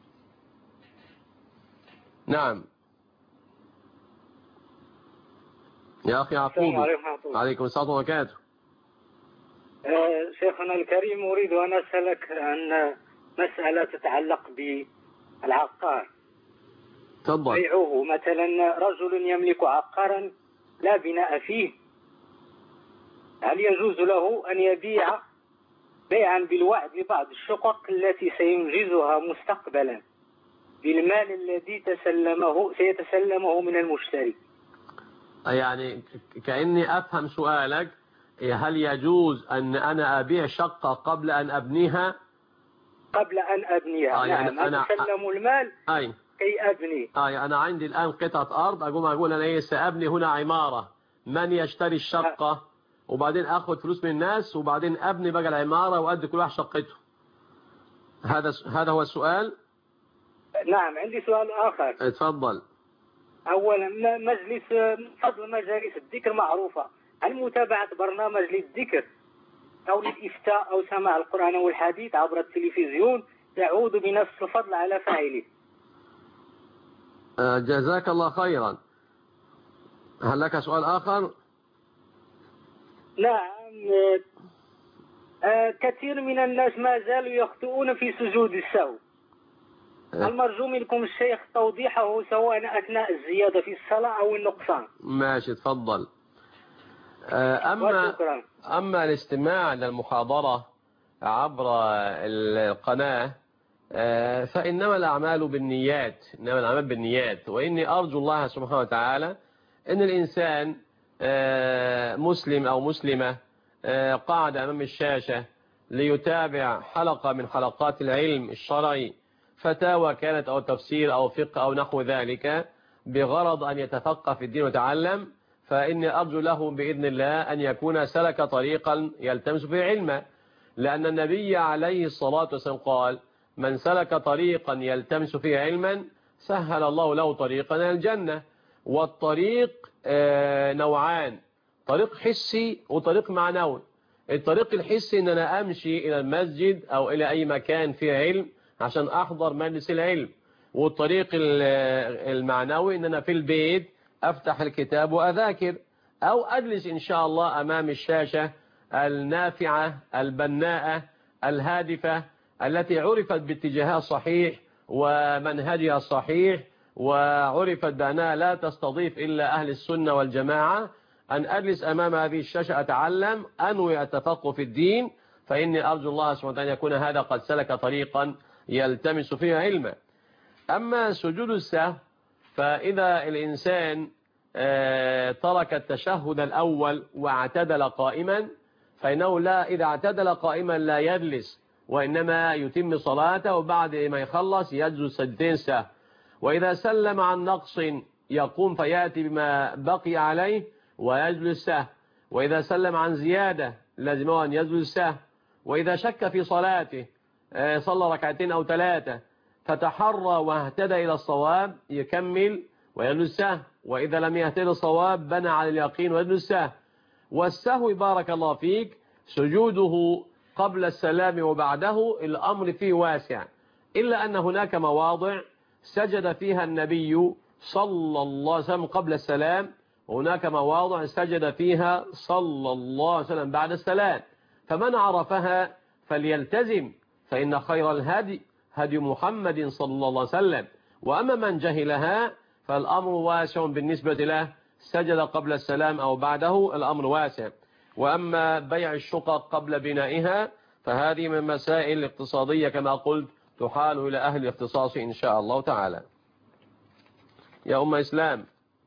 نعم يا أخي عقوبي. عليكم السلام وبركاته. شيخنا الكريم، أريد أن أسألك عن مسألة تتعلق بالعقار. تفضل. بيعه مثلا، رجل يملك عقارا لا بناء فيه، هل يجوز له أن يبيع بيعا بالوعد لبعض الشقق التي سينجزها مستقبلا بالمال الذي سيتسلمه من المشتري؟ يعني كأني أفهم سؤالك، هل يجوز أن أنا أبيع شقة قبل أن أبنيها؟ قبل أن أبنيها، يعني نعم. أنا أتسلم المال كي أبني. أنا عندي الآن قطعة أرض، أقول أنا سأبني هنا عمارة، من يشتري الشقة؟ وبعدين أخذ فلوس من الناس وبعدين أبني بقى العمارة وأدي كل واحد شقته. هذا هو السؤال؟ نعم. عندي سؤال آخر. اتفضل. أولا، فضل مجالس الذكر معروفة، هل متابعة برنامج للذكر أو للإفتاء أو سماع القرآن والحديث عبر التلفزيون يعود بنفس الفضل على فاعله؟ جزاك الله خيرا. هل لك سؤال آخر؟ نعم. كثير من الناس ما زالوا يخطئون في سجود السهو. المرجو منكم الشيخ توضيحه سواء أثناء الزيادة في الصلاة أو النقصان. ماشي، تفضل. أما الاستماع للمحاضرة عبر القناة فإنما الأعمال بالنيات، وإني أرجو الله سبحانه وتعالى أن الإنسان مسلم أو مسلمة قاعد أمام الشاشة ليتابع حلقة من حلقات العلم الشرعي، فتاوى كانت أو تفسير أو فقه أو نحو ذلك، بغرض أن يتفقه في الدين ويتعلم، فإني أرجو له بإذن الله أن يكون سلك طريقا يلتمس فيه علما، لأن النبي عليه الصلاة والسلام قال: من سلك طريقا يلتمس فيه علما سهل الله له طريقا إلى الجنة. والطريق نوعان، طريق حسي وطريق معنوي. الطريق الحسي ان انا امشي الى المسجد او الى اي مكان فيه علم عشان احضر مجلس العلم، والطريق المعنوي ان انا في البيت افتح الكتاب واذاكر او اجلس ان شاء الله امام الشاشة النافعة البناءة الهادفة التي عرفت باتجاهها الصحيح ومنهجها الصحيح، وعرفت بأنها لا تستضيف إلا أهل السنة والجماعة، أن أجلس أمام هذه الشاشة أتعلم أنوي التفقه في الدين، فإني أرجو الله سبحانه وتعالى أن يكون هذا قد سلك طريقا يلتمس فيه علما. أما سجود السهو، فإذا الإنسان ترك التشهد الأول واعتدل قائما، فإنه إذا اعتدل قائما لا يجلس، وإنما يتم صلاته وبعد ما يخلص يجلس سجدتين سهو. وإذا سلم عن نقص يقوم فيأتي بما بقي عليه ويجلس سهو. وإذا سلم عن زيادة لازمه أن يجلس سهو. وإذا شك في صلاته صلى ركعتين أو 3 فتحرى واهتدى إلى الصواب يكمل ويجلس سهو. وإذا لم يهتدي الصواب بنى على اليقين ويجلس سهو. والسهو بارك الله فيك سجوده قبل السلام وبعده الأمر فيه واسع، إلا أن هناك مواضع سجد فيها النبي صلى الله عليه وسلم قبل السلام، وهناك مواضع سجد فيها صلى الله عليه وسلم بعد السلام، فمن عرفها فليلتزم، فإن خير الهدي هدي محمد صلى الله عليه وسلم. وأما من جهلها فالأمر واسع بالنسبة له، سجد قبل السلام أو بعده الأمر واسع. وأما بيع الشقق قبل بنائها فهذه من مسائل الاقتصادية كما قلت تحال إلى أهل الاختصاص إن شاء الله تعالى. يا أم إسلام.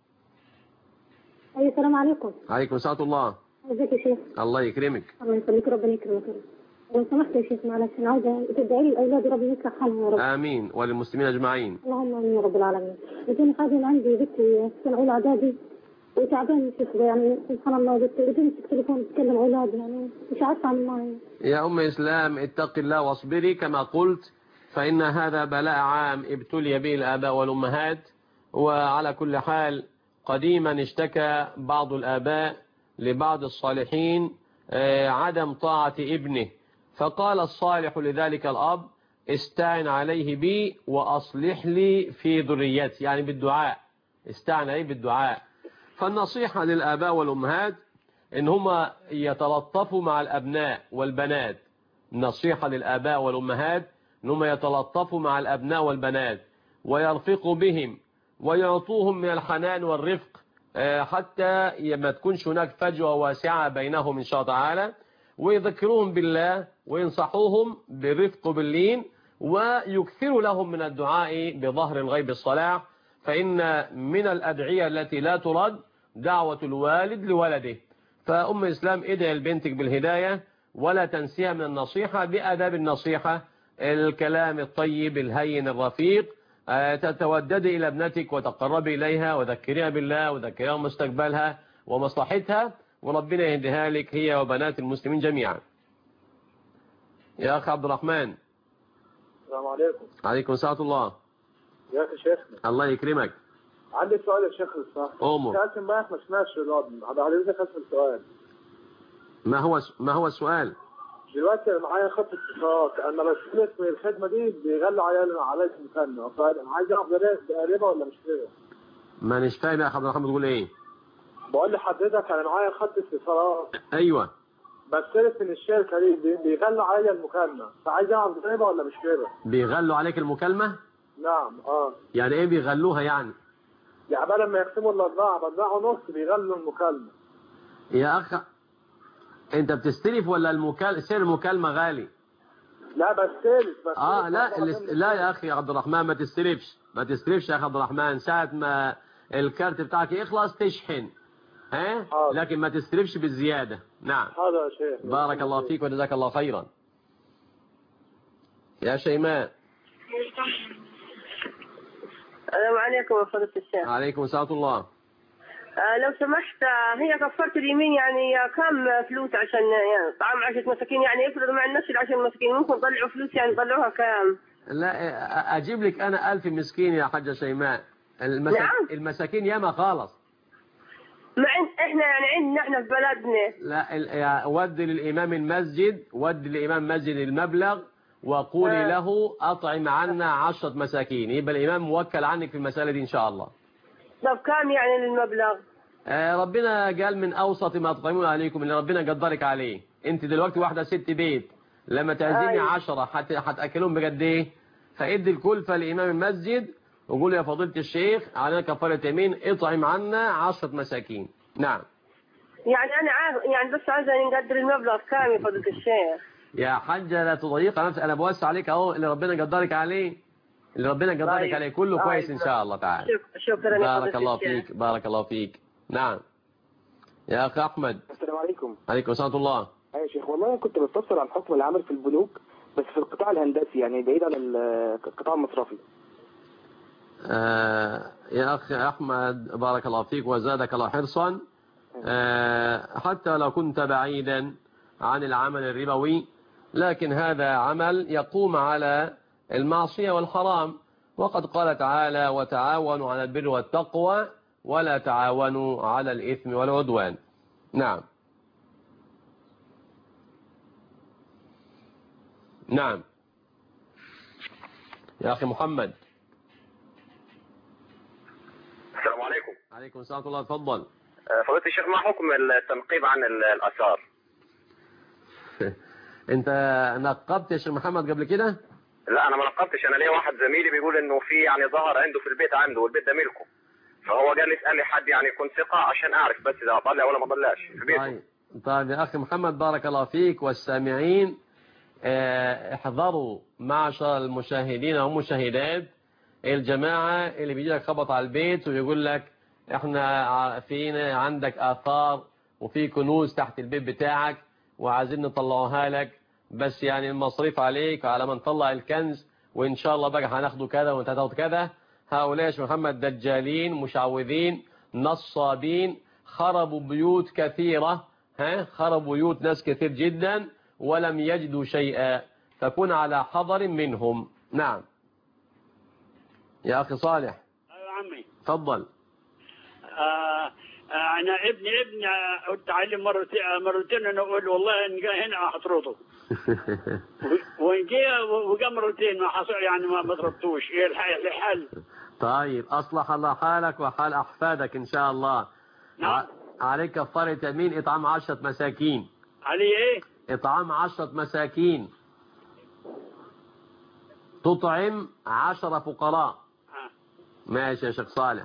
السلام عليكم. عليكم السلام الله. ازيك يا شيخ؟ الله يكرمك. الله يخليك، ربنا يكرمك. لو سمحت يا شيخ معلش انا عايزه تدعي لي الاولاد ربنا يصلح حالهم يا رب. امين، وللمسلمين اجمعين. اللهم امين يا رب العالمين. لكن حاجه عندي بنتي في سنه اولى اعدادي وتعبان يا شيخ، يعني سبحان الله بتمسك تليفون تتكلم اولاد، يعني مش عارفه اعمل معاها. يا ام اسلام اتقي الله واصبري كما قلت، فان هذا بلاء عام ابتلي به الاباء والامهات. وعلى كل حال قديما اشتكى بعض الاباء لبعض الصالحين عدم طاعة ابنه، فقال الصالح لذلك الأب استعن عليه بي وأصلح لي في ذريتي، يعني بالدعاء، استعن عليه بالدعاء. فالنصيحة للآباء والأمهات إن هما يتلطفوا مع الأبناء والبنات، نصيحة للآباء والأمهات إن هما يتلطفوا مع الأبناء والبنات ويرفقوا بهم ويعطوهم من الحنان والرفق، حتى ما تكونش هناك فجوة واسعة بينهم إن شاء الله تعالى، ويذكروهم بالله وينصحوهم بالرفق باللين، ويكثروا لهم من الدعاء بظهر الغيب الصلاح، فإن من الأدعية التي لا ترد دعوة الوالد لولده. فأم الإسلام ادعي لبنتك بالهداية، ولا تنسيها من النصيحة بأداب النصيحة، الكلام الطيب الهين الرفيق، تتوددي إلى ابنتك وتقربي إليها وذكريها بالله وذكريها مستقبلها ومصلحتها، وربنا يهديها لك هي وبنات المسلمين جميعا. يا أخي عبد الرحمن. السلام عليكم. عليكم السلام الله. يا أخي شيخنا. الله يكرمك. عندي سؤال يا شيخ الصراحة. أمر. سألت امبارح ما سمعتش الرد، على إذا أسأل سؤال. ما هو السؤال؟ دلوقتي معايا خط اتصالات، انا بستلف من الخدمه دي بيغلوا عليا المكالمه، فعايز اعرف ده ربا ولا مش ربا؟ مانيش فاهم يا اخي عبد الرحمن بتقول ايه؟ بقول لحضرتك انا معايا خط اتصالات. ايوه. بستلف من الشركه دي بيغلوا عليا المكالمه، فعايز اعرف ده ربا ولا مش ربا؟ بيغلوا عليك المكالمه؟ نعم. يعني ايه بيغلوها يعني؟ يعني بدل ما يقسموا الارباع ونص بيغلوا المكالمه. يا اخي انت بتستلف ولا سعر المكالمه غالي؟ لا بستلف. لا يا اخي عبد الرحمن ما تستلفش يا اخي عبد الرحمن، ساعه ما الكارت بتاعك يخلص تشحن، لكن ما تستلفش بالزياده. نعم. هذا يا شيخ. بارك الله فيك وجزاك الله خيرا. يا شيماء. السلام عليكم يا فضيلة الشيخ. عليكم السلام الله. لو سمحت، هي كفارة اليمين يعني كم فلوس عشان يعني طعام 10 مساكين؟ يعني افرض مع الناس 10 مساكين ممكن يطلعوا فلوس، يعني يطلعوها كم؟ لا اجيب لك انا 1000 مسكين يا حاجة شيماء. نعم؟ المساكين ياما خالص. احنا يعني عندنا احنا في بلدنا. لا ودي للامام المسجد المبلغ وقولي له اطعم عنا 10 مساكين، يبقى الامام موكل عنك في المسألة دي ان شاء الله. طب كام يعني للمبلغ؟ ربنا قال من أوسط ما تطعمون عليكم اللي ربنا قدرك عليه. انت دلوقتي واحدة ست بيت، لما تعزمي 10 هتأكلهم بقد ايه؟ فادي الكلفة لإمام المسجد وقول يا فضيلة الشيخ علينا كفارة يمين اطعم عنا 10 مساكين. نعم. يعني أنا عارف يعني بس عايزة نقدر المبلغ كام يا فضيلة الشيخ؟ يا حاجة لا تضيق نفسك، أنا بوسع عليك أهو اللي ربنا قدرك عليه، عليه كله كويس إن شاء الله تعالى. شكرا. بارك الله فيك. بارك الله فيك. نعم. يا أخي أحمد. السلام عليكم. عليكم السلام الله. يا شيخ والله أنا كنت بستفسر عن حكم العمل في البنوك بس في القطاع الهندسي، يعني بعيد عن القطاع المصرفي. يا أخي أحمد بارك الله فيك وزادك الله حرصا. حتى لو كنت بعيدا عن العمل الربوي، لكن هذا عمل يقوم على المعصية والحرام، وقد قال تعالى وتعاونوا على البر والتقوى ولا تعاونوا على الإثم والعدوان. نعم. نعم يا أخي محمد. السلام عليكم. عليكم السلام ورحمة الله. تفضل. فضيلة الشيخ ما حكم التنقيب عن الآثار؟ انت نقبت يا شيخ محمد قبل كده؟ لا انا ما نقبتش، انا ليا واحد زميلي بيقول انه في يعني ظهر عنده في البيت عنده والبيت ده ملكه، فهو قال لي اسال لي حد يعني يكون ثقه عشان اعرف بس اذا طلع ولا ما طلعش في بيته. طيب يا اخي محمد بارك الله فيك والسامعين، احذروا معشر المشاهدين والمشاهدات الجماعه اللي بيجي لك خبط على البيت ويقول لك احنا فينا عندك آثار وفي كنوز تحت البيت بتاعك وعايزين نطلعوها لك، بس يعني المصاريف عليك وعلى ما نطلع الكنز وإن شاء الله بقى هناخده كذا وانت هتاخد كذا. هؤلاء يا شيخ محمد دجالين مشعوذين نصابين، خربوا بيوت كثيرة، خربوا بيوت ناس كثير جدا ولم يجدوا شيئا، فكن على حذر منهم. نعم يا أخي صالح. أيوة عمي. تفضل. انا ابني قلت عليه مرتين انا اقول والله ان جاء هنا هطرده. وان جاء مرتين ما حصل يعني ما ضربتوش. ايه الحل؟ طيب اصلح الله حالك وحال احفادك ان شاء الله. نعم. عليك كفارة يمين اطعام 10 مساكين. علي ايه؟ اطعام 10 مساكين. تطعم 10 فقراء. ماشي يا شيخ صالح.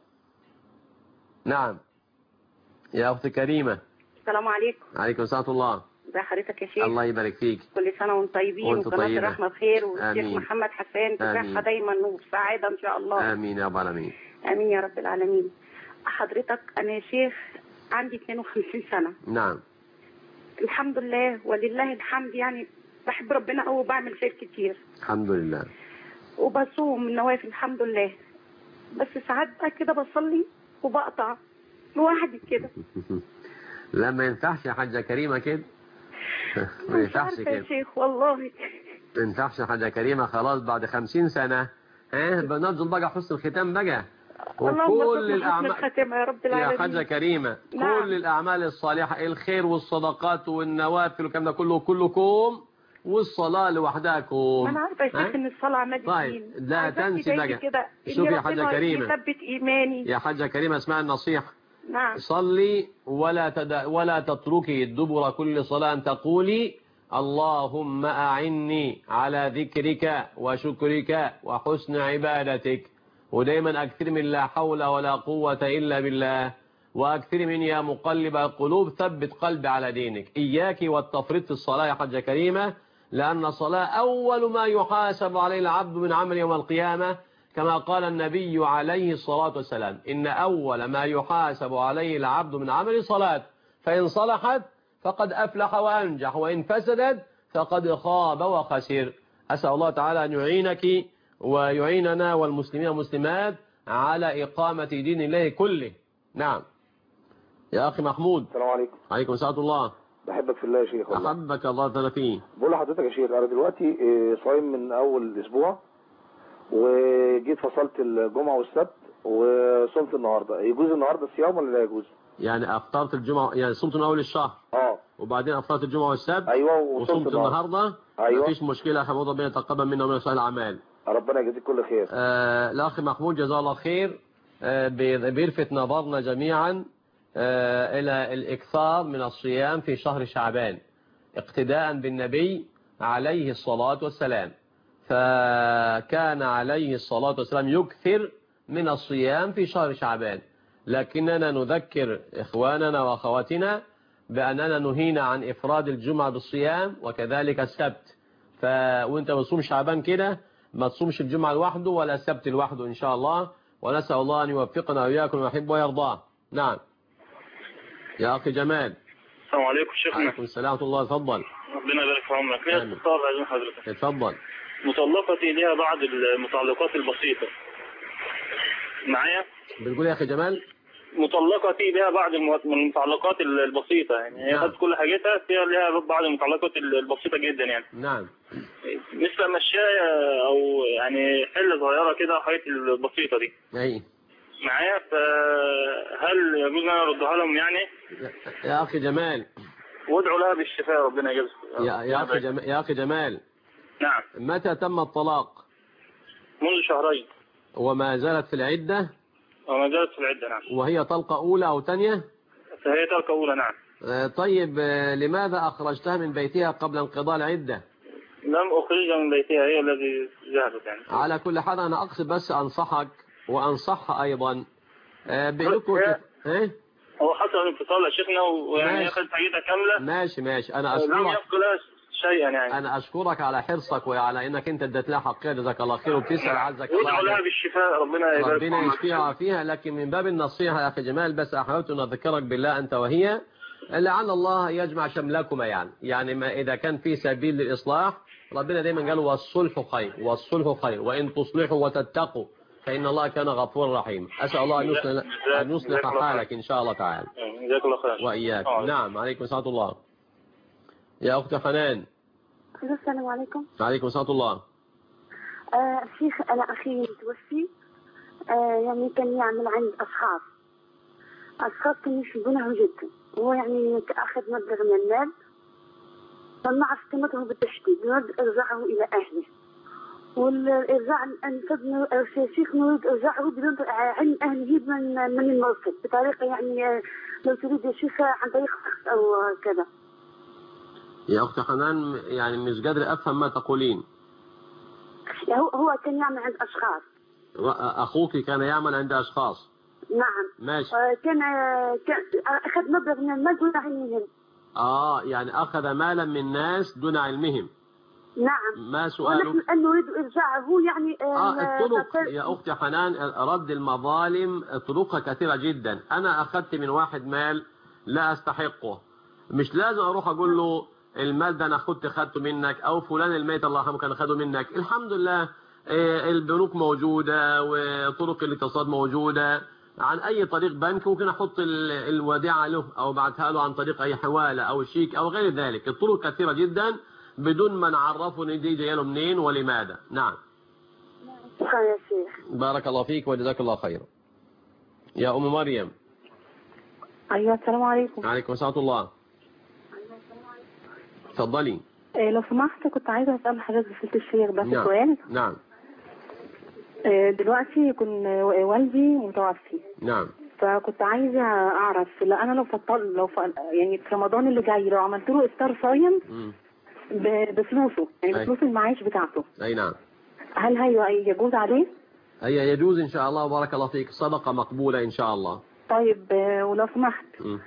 نعم يا أخت كريمة. السلام عليكم. عليكم السلام ورحمة الله. ازي حضرتك يا شيخ؟ الله يبارك فيك. كل سنة وانتم طيبين وقناة الرحمة بخير والشيخ محمد حسان بصحة دايما وسعادة إن شاء الله. آمين يا رب العالمين. آمين يا رب العالمين. حضرتك أنا يا شيخ عندي 52 سنة. نعم. الحمد لله ولله الحمد، يعني بحب ربنا قوي وبعمل خير كتير. الحمد لله. وبصوم النوافل الحمد لله. بس ساعات بقى كده بصلي وبقطع لوحدي كده. لا ما ينفعش يا حاجة كريمة كده. ما ينفعش كده يا شيخ والله. ما ينفعش يا حاجة كريمة. خلاص بعد 50 سنة بنرجو بقى حسن الختام بقى. وكل الأعمال يا رب العالمين يا حاجة كريمة. نعم. كل الأعمال الصالحة الخير والصدقات والنوافل والكلام ده كلكم والصلاة لوحدكم. ما أنا عارفة يا شيخ إن الصلاة عماد الدين. طيب لا تنسي بقى. شوفي يا حاجة كريمة. يثبت إيماني. يا حاجة كريمة اسمعي النصيحة. نعم. صلي ولا تتركي دبر كل صلاة أن تقولي اللهم أعني على ذكرك وشكرك وحسن عبادتك. ودايما أكثر من لا حول ولا قوة إلا بالله، وأكثر من يا مقلب القلوب ثبت قلبي على دينك. إياك والتفريط في الصلاة يا حاجة كريمة، لأن الصلاة أول ما يحاسب عليه العبد من عمل يوم القيامة، كما قال النبي عليه الصلاة والسلام إن أول ما يحاسب عليه العبد من عمل صلاة، فإن صلحت فقد أفلح وأنجح، وإن فسدت فقد خاب وخسر. أسأل الله تعالى أن يعينك ويعيننا والمسلمين والمسلمات على إقامة دين الله كله. نعم يا أخي محمود. السلام عليكم. عليكم السلام الله. بحبك في الله يا شيخ. أحبك الله تعالى فيه. بقول لحضرتك يا شيخ أنا دلوقتي صايم من أول الأسبوع، وجيت فصلت الجمعة والسبت وصمت النهاردة. يجوز النهاردة الصيام ولا لا يجوز؟ يعني أفطرت الجمعة، يعني صمت من أول الشهر وبعدين أفطرت الجمعة والسبت. أيوة وصمت النهاردة. أيوة. مفيش مشكلة. حمد ربنا يتقبل منا ومن صالح الأعمال. ربنا يجزيك كل خير. الأخ محمود جزاه الله خير بيلفت نظرنا جميعا إلى الإكثار من الصيام في شهر شعبان اقتداء بالنبي عليه الصلاة والسلام. فكان عليه الصلاة والسلام يكثر من الصيام في شهر شعبان، لكننا نذكر إخواننا وأخواتنا بأننا نهينا عن إفراد الجمعة بالصيام وكذلك السبت. وانت بتصوم شعبان كده ما تصومش الجمعة لوحده ولا السبت لوحده إن شاء الله، ونسأل الله أن يوفقنا وإياكم ويحب ويرضاه. نعم يا أخي جمال. السلام عليكم شيخنا. عليكم السلام ورحمة الله. اتفضل. ربنا يبارك في عمرك. ليا استفسار عايزين حضرتك. اتفضل. مطلقتي ليها بعض المتعلقات البسيطة. معايا؟ بتقول يا أخي جمال؟ مطلقتي ليها بعض المتعلقات البسيطة، يعني هي خدت كل حاجتها، فيها ليها بعض المتعلقات البسيطة جدا يعني. نعم. مثل مشاية أو يعني حلة صغيرة كده، الحاجات البسيطة دي. أي. معايا، فهل يجوز أن أردها لهم يعني؟ يا أخي جمال. وادعوا لها بالشفاء ربنا يجزاك. يا أخي جمال. نعم. متى تم الطلاق؟ منذ شهرين. وما زالت في العدة؟ وما زالت في العدة نعم. وهي طلقة أولى أو ثانية؟ فهي طلقة أولى نعم. طيب لماذا أخرجتها من بيتها قبل انقضاء العدة؟ لم أخرجها من بيتها، هي الذي ذهبت يعني. على كل حال أنا أقصد بس أنصحك وأنصحها أيضا بلكم إيه؟ هو حصل انفصال يا شيخنا ويعني أخذت حاجتها كاملة. ماشي أنا أشكرك. لم يبقى لها شيئا يعني. أنا أشكرك على حرصك وعلى إنك أنت اديت لها حقها، جزاك الله خير، وبتسأل عزك الله. وادعوا لها بالشفاء ربنا يشفيها فيها. لكن من باب النصيحة يا أخي جمال بس أحاولت أن أذكرك بالله أنت وهي، لعل الله يجمع شملكما يعني ما إذا كان في سبيل للإصلاح. ربنا دايما قال والصلح خير والصلح خير وإن تصلحوا وتتقوا فإن الله كان غفورا رحيما. أسأل الله أن يصلح حالك إن شاء الله تعالى. جزاك الله خير. وإياك. نعم. عليكم السلام الله. يا أخت حنان. السلام عليكم. عليكم السلام الله. شيخ أنا أخي متوفي، يعني كان يعمل عند أصحاب، أشخاص كانوا يحبونه جدا، وهو يعني أخذ مبلغ من المال فمع قيمته بالتشديد نريد إرجاعه إلى أهله، والإرجاع الشيخ نريد إرجاعه بدون علم أهله من الموقف بطريقة يعني لو تريد يا شيخ عن طريق شخص أو كذا. يا أخت حنان يعني مش قادر أفهم ما تقولين. هو كان يعمل عند أشخاص. أخوك كان يعمل عند أشخاص. نعم. ماشي. كان أخذ مبلغ من المال دون علمهم. يعني أخذ مالا من الناس دون علمهم. نعم. ما سؤالك؟ ونحن نريد إرجاعه يعني الطرق يا أختي حنان رد المظالم طرقها كثيرة جدا. أنا أخذت من واحد مال لا أستحقه، مش لازم أروح أقول له المال ده أنا خدته منك، أو فلان الميت الله يرحمه كان أخده منك. الحمد لله البنوك موجودة وطرق الاتصال موجودة، عن أي طريق بنك ممكن أحط الوديعة له أو بعتها له عن طريق أي حوالة أو شيك أو غير ذلك. الطرق كثيرة جدا بدون ما نعرفه ان دي جايه له منين ولماذا. نعم. شكرا يا شيخ. بارك الله فيك وجزاك الله خيرا. يا ام مريم. ايوه السلام عليكم. وعليكم السلام ورحمه الله. اتفضلي. لو سمحت كنت عايزه اسال حضرتك بفضيلة الشيخ بس نعم. سؤال. نعم. دلوقتي يكون والدي متوفي. نعم. فكنت عايزه اعرف انا لو يعني في رمضان اللي جاي لو عملت له افطار صايم بفلوسه يعني بفلوس المعاش بتاعته. اي نعم. هل هي يجوز عليه؟ هي يجوز ان شاء الله وبارك الله فيك، صدقه مقبوله ان شاء الله. طيب ولو سمحت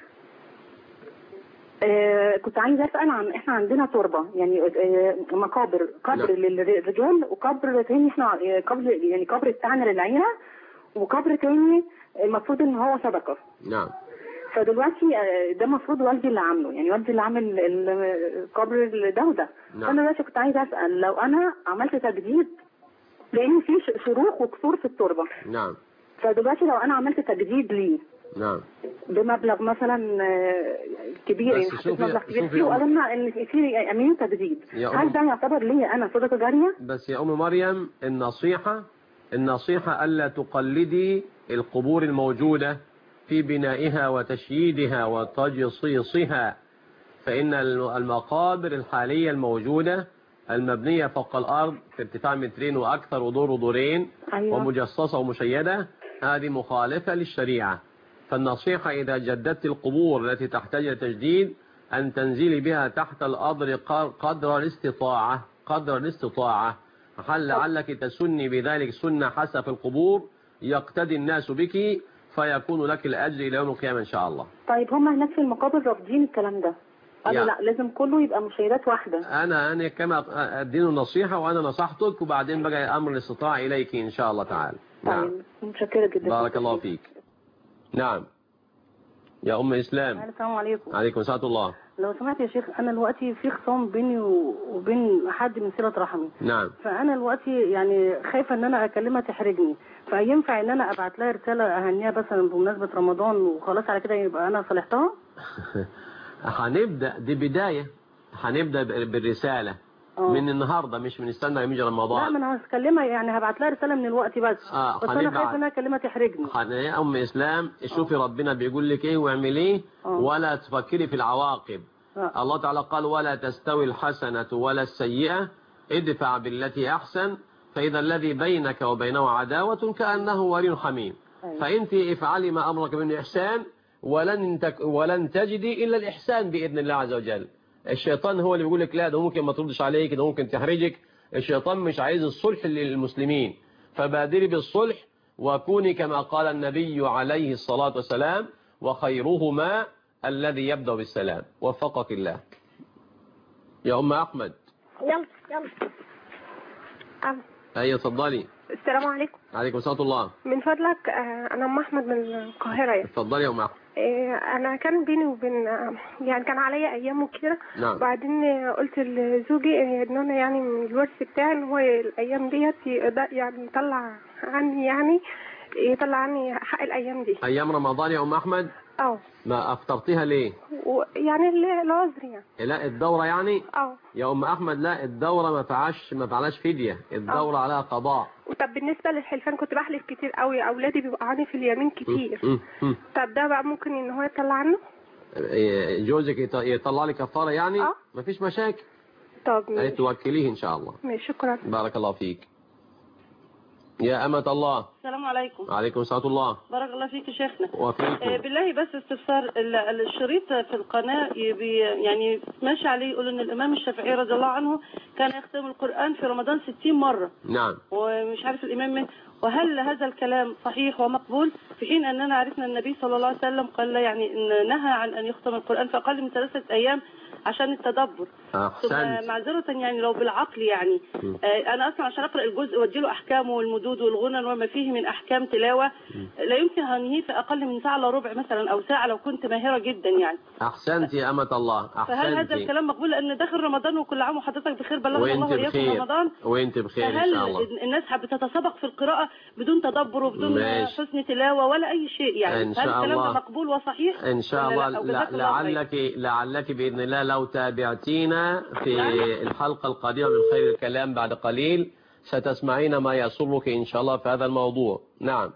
كنت عايزه اسال عن احنا عندنا تربه يعني مقابر، قبر للرجال وقبر تاني احنا قبر بتاعنا للعيله وقبر تاني المفروض ان هو صدقه. نعم. فدلوقتي ده المفروض والدي اللي عامله، يعني والدي اللي عامل القبر ده. نعم. فانا دلوقتي كنت عايزه اسال لو انا عملت تجديد لان في شروخ وكسور في التربه. نعم. فدلوقتي لو انا عملت تجديد ليه نعم بمبلغ مثلا كبير يعني حطيت مبلغ كبير فيه وقالوا لنا ان في امين تجديد، هل ده يعتبر ليا انا صدقه جاريه؟ بس يا ام مريم النصيحه الا تقلدي القبور الموجوده في بنائها وتشييدها وتجصيصها، فإن المقابر الحالية الموجودة المبنية فوق الأرض في ارتفاع 2 وأكثر ودورين أيوة. ومجصصة ومشيدة هذه مخالفة للشريعة. فالنصيحة إذا جددت القبور التي تحتاج إلى تجديد أن تنزلي بها تحت الأرض قدر الاستطاعة لعلك تسني بذلك سنة حسنة في القبور يقتدي الناس بك فيكون لك الأجر إلى يوم القيامة إن شاء الله. طيب هم هناك في المقابر رافضين الكلام ده، قالوا لا لازم كله يبقى مشيدات واحدة. أنا كما أدينه النصيحة وأنا نصحتك وبعدين بقى أمر الاستطاعة إليك إن شاء الله تعالى. طيب متشكرة جدا. بارك الله فيك. نعم يا أم إسلام. السلام عليكم. عليكم السلام الله. لو سمعت يا شيخ أنا دلوقتي في خصام بيني وبين حد من صلة رحمي. نعم. فأنا دلوقتي يعني خايفة إن أنا أكلمها تحرجني، فينفع إن أنا أبعت لها رسالة أهنيها مثلا بمناسبة رمضان وخلاص على كده يبقى أنا صالحتها؟ هنبدأ دي بداية، هنبدأ بالرسالة من النهاردة مش من استنى يجي رمضان. لا ما أنا هكلمها يعني هبعت لها رسالة من الوقت بس بس أنا خايفة إن أنا أكلمها تحرجني. يا أم إسلام شوفي ربنا بيقول لك إيه واعملي إيه ولا تفكري في العواقب. الله تعالى قال ولا تستوي الحسنة ولا السيئة ادفع بالتي أحسن فإذا الذي بينك وبينه عداوة كأنه ولي حميم. فأنت افعلي ما أمرك من إحسان ولن تجدي إلا الإحسان بإذن الله عز وجل. الشيطان هو اللي بيقول لك لا ده ممكن ما تردش عليك، ده ممكن تحرجك. الشيطان مش عايز الصلح للمسلمين، فبادري بالصلح وكوني كما قال النبي عليه الصلاة والسلام وخيرهما الذي يبدأ بالسلام. وفقك الله. يا أم أحمد. يلا أيوة اتفضلي. السلام عليكم. عليكم السلام الله. من فضلك أنا أم أحمد من القاهرة. اتفضلي يا أم أحمد. أنا كان بيني وبين يعني كان عليا أيام وكده. نعم. وبعدين قلت لزوجي إن أنا يعني من الورث بتاعي إن هو الأيام ديت يعني يطلع عني حق الأيام دي. أيام رمضان يا أم أحمد؟ ما أفطرتيها ليه؟ يعني العذر يعني. لا الدورة يعني؟ يا أم أحمد لا الدورة ما فعلاش فدية، الدورة عليها قضاء. طب بالنسبة للحلفان كنت بحلف كتير قوي، أولادي بيوقعوني في اليمين كتير. طب ده بقى ممكن إن هو يطلع عنه؟ جوزك يطلع لي كفارة يعني؟ مفيش مشاكل. طب ماشي. توكليه إن شاء الله. ماشي شكرا. بارك الله فيك. يا أمة الله. السلام عليكم. وعليكم السلام الله. بارك الله فيك يا شيخنا. وفيكم. بالله بس استفسار، الشريط في القناة يعني ماشي عليه يقول ان الامام الشافعي رضي الله عنه كان يختم القرآن في رمضان 60 مرة. نعم. ومش عارف الامام من، وهل هذا الكلام صحيح ومقبول في حين اننا عرفنا النبي صلى الله عليه وسلم قال يعني إن نهى عن ان يختم القرآن في اقل من 3 أيام عشان التدبر. أحسنت. معذرة يعني لو بالعقل يعني أنا أصلا عشان أقرأ الجزء وأدي له أحكامه والمدود والغنى وما فيه من أحكام تلاوة لا يمكن أنهيه في أقل من ساعة إلا ربع مثلا أو ساعة لو كنت ماهرة جدا يعني. أحسنت يا أمة الله. أحسنت. فهل هذا الكلام مقبول؟ لأن داخل رمضان وكل عام وحضرتك بخير، بلغنا الله وإياكم رمضان. وأنت بخير إن شاء الله. فهل الناس بتتسابق في القراءة بدون تدبر وبدون حسن تلاوة ولا أي شيء يعني؟ إن شاء الله. هل الكلام ده مقبول وصحيح؟ إن شاء الله. لعلك بإذن الله لو تابعتينا في الحلقة القادمة من خير الكلام بعد قليل ستسمعين ما يسرك إن شاء الله في هذا الموضوع. نعم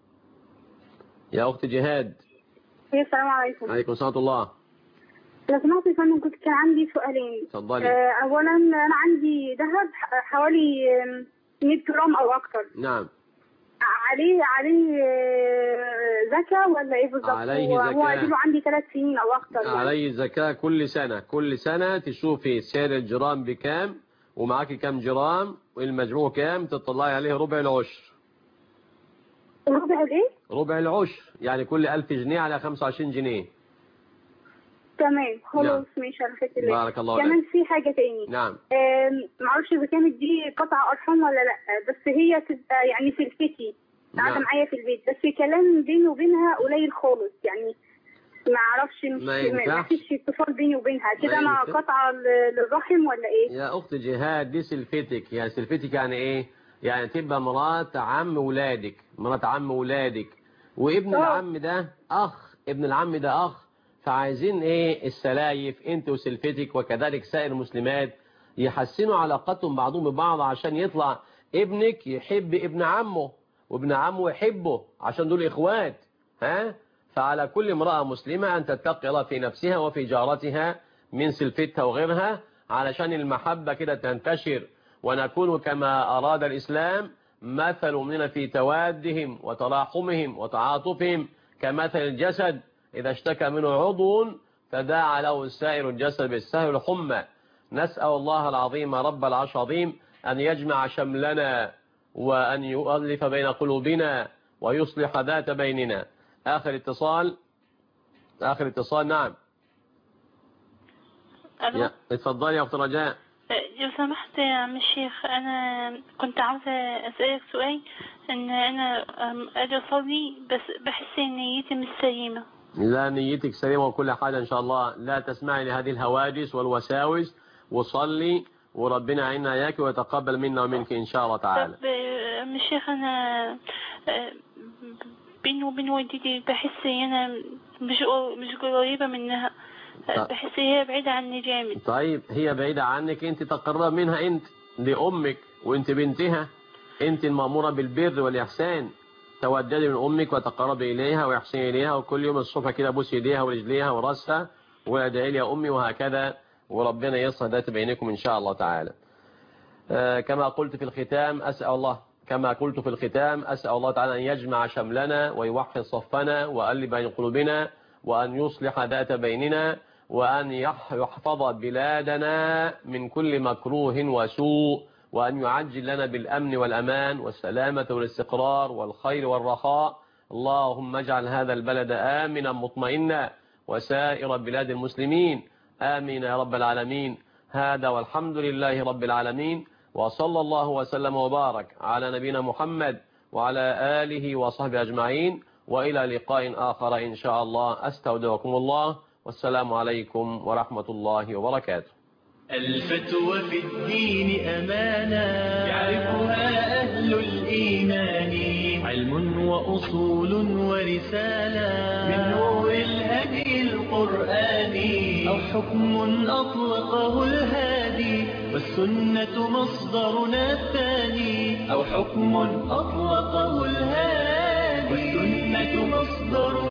يا أخت جهاد. السلام عليكم. عليكم السلام الله. لو سمحت يا فندم كنت كان عندي سؤالين. اتفضلي. أولا أنا عندي ذهب حوالي 100 جرام أو أكثر. نعم. عليه زكاة ولا ايه بالظبط؟ عليه زكاة. هو له عندي 3 سنين او اكتر يعني. عليه زكاة كل سنة تشوفي سعر الجرام بكام ومعاكي كام جرام والمجموع كام، تطلعي عليه ربع العشر. ربع الايه؟ ربع العشر، يعني كل 1000 جنيه على 25 جنيه. تمام خلاص ماشي على فكرة. بارك الله كمان في حاجة تاني. نعم. معرفش اذا كانت دي قطع ارحام ولا لا، بس هي تبقى يعني سلفتي قاعدة معايا في البيت، بس كلام بيني وبينها قليل خالص يعني ما اعرفش، ما فيش اتصال بيني وبينها كده. انا قطعة للرحم ولا ايه؟ يا اخت جهاد دي سلفتك. يعني سلفتك يعني ايه؟ يعني تبقى مرات عم ولادك، مرات عم ولادك، وابن العم ده اخ، ابن العم ده اخ، فعايزين ايه السلايف انت وسلفتك وكذلك سائر المسلمات يحسنوا علاقتهم بعضهم ببعض عشان يطلع ابنك يحب ابن عمه وابن عمه يحبه عشان دول اخوات. فعلى كل امرأة مسلمة ان تتقي الله في نفسها وفي جارتها من سلفتها وغيرها علشان المحبة كده تنتشر ونكون كما اراد الاسلام مثل مننا في توادهم وتراحمهم وتعاطفهم كمثل الجسد إذا اشتكى منه عضو تداعى له سائر الجسد بالسهر والحمى. نسأل الله العظيم رب العرش العظيم أن يجمع شملنا وأن يؤلف بين قلوبنا ويصلح ذات بيننا. آخر اتصال. نعم. اتفضلي يا أخت رجاء. لو سمحت يا عم الشيخ، أنا كنت عاوزة أسألك سؤال. إن أنا أجي أصلي بس بحس إن نيتي مش سليمة. لا نيتك سليمة وكل حاجة إن شاء الله. لا تسمعي لهذه الهواجس والوساوس وصلي وربنا يعيننا إياك ويتقبل منا ومنك إن شاء الله تعالى. طب عم الشيخ أنا بيني وبين والدتي بحس أنا مش قريبة منها، بحس هي بعيدة عني جامد. طيب هي بعيدة عنك، أنت تقرب منها، أنت دي أمك وأنت بنتها، أنت المأمورة بالبر والإحسان. توددي من أمك وتقربي إليها ويحسني إليها، وكل يوم الصبح كده بوسي يديها ورجليها ورأسها وادعي لي يا أمي وهكذا، وربنا يصلح ذات بينكم إن شاء الله تعالى. كما قلت في الختام أسأل الله تعالى أن يجمع شملنا ويوحد صفنا وألف بين قلوبنا وأن يصلح ذات بيننا وأن يحفظ بلادنا من كل مكروه وسوء، وأن يعجل لنا بالأمن والأمان والسلامة والاستقرار والخير والرخاء. اللهم اجعل هذا البلد آمنا مطمئنا وسائر بلاد المسلمين آمين يا رب العالمين. هذا والحمد لله رب العالمين، وصلى الله وسلم وبارك على نبينا محمد وعلى آله وصحبه أجمعين، وإلى لقاء آخر إن شاء الله. أستودعكم الله والسلام عليكم ورحمة الله وبركاته. الفتوى في الدين أمانة يعرفها أهل الإيمان، علم وأصول ورسالة من نور الهدي القرآن. القرآن، أو حكم أطلقه الهادي والسنة مصدرنا الثاني، أو حكم أطلقه الهادي والسنة مصدرنا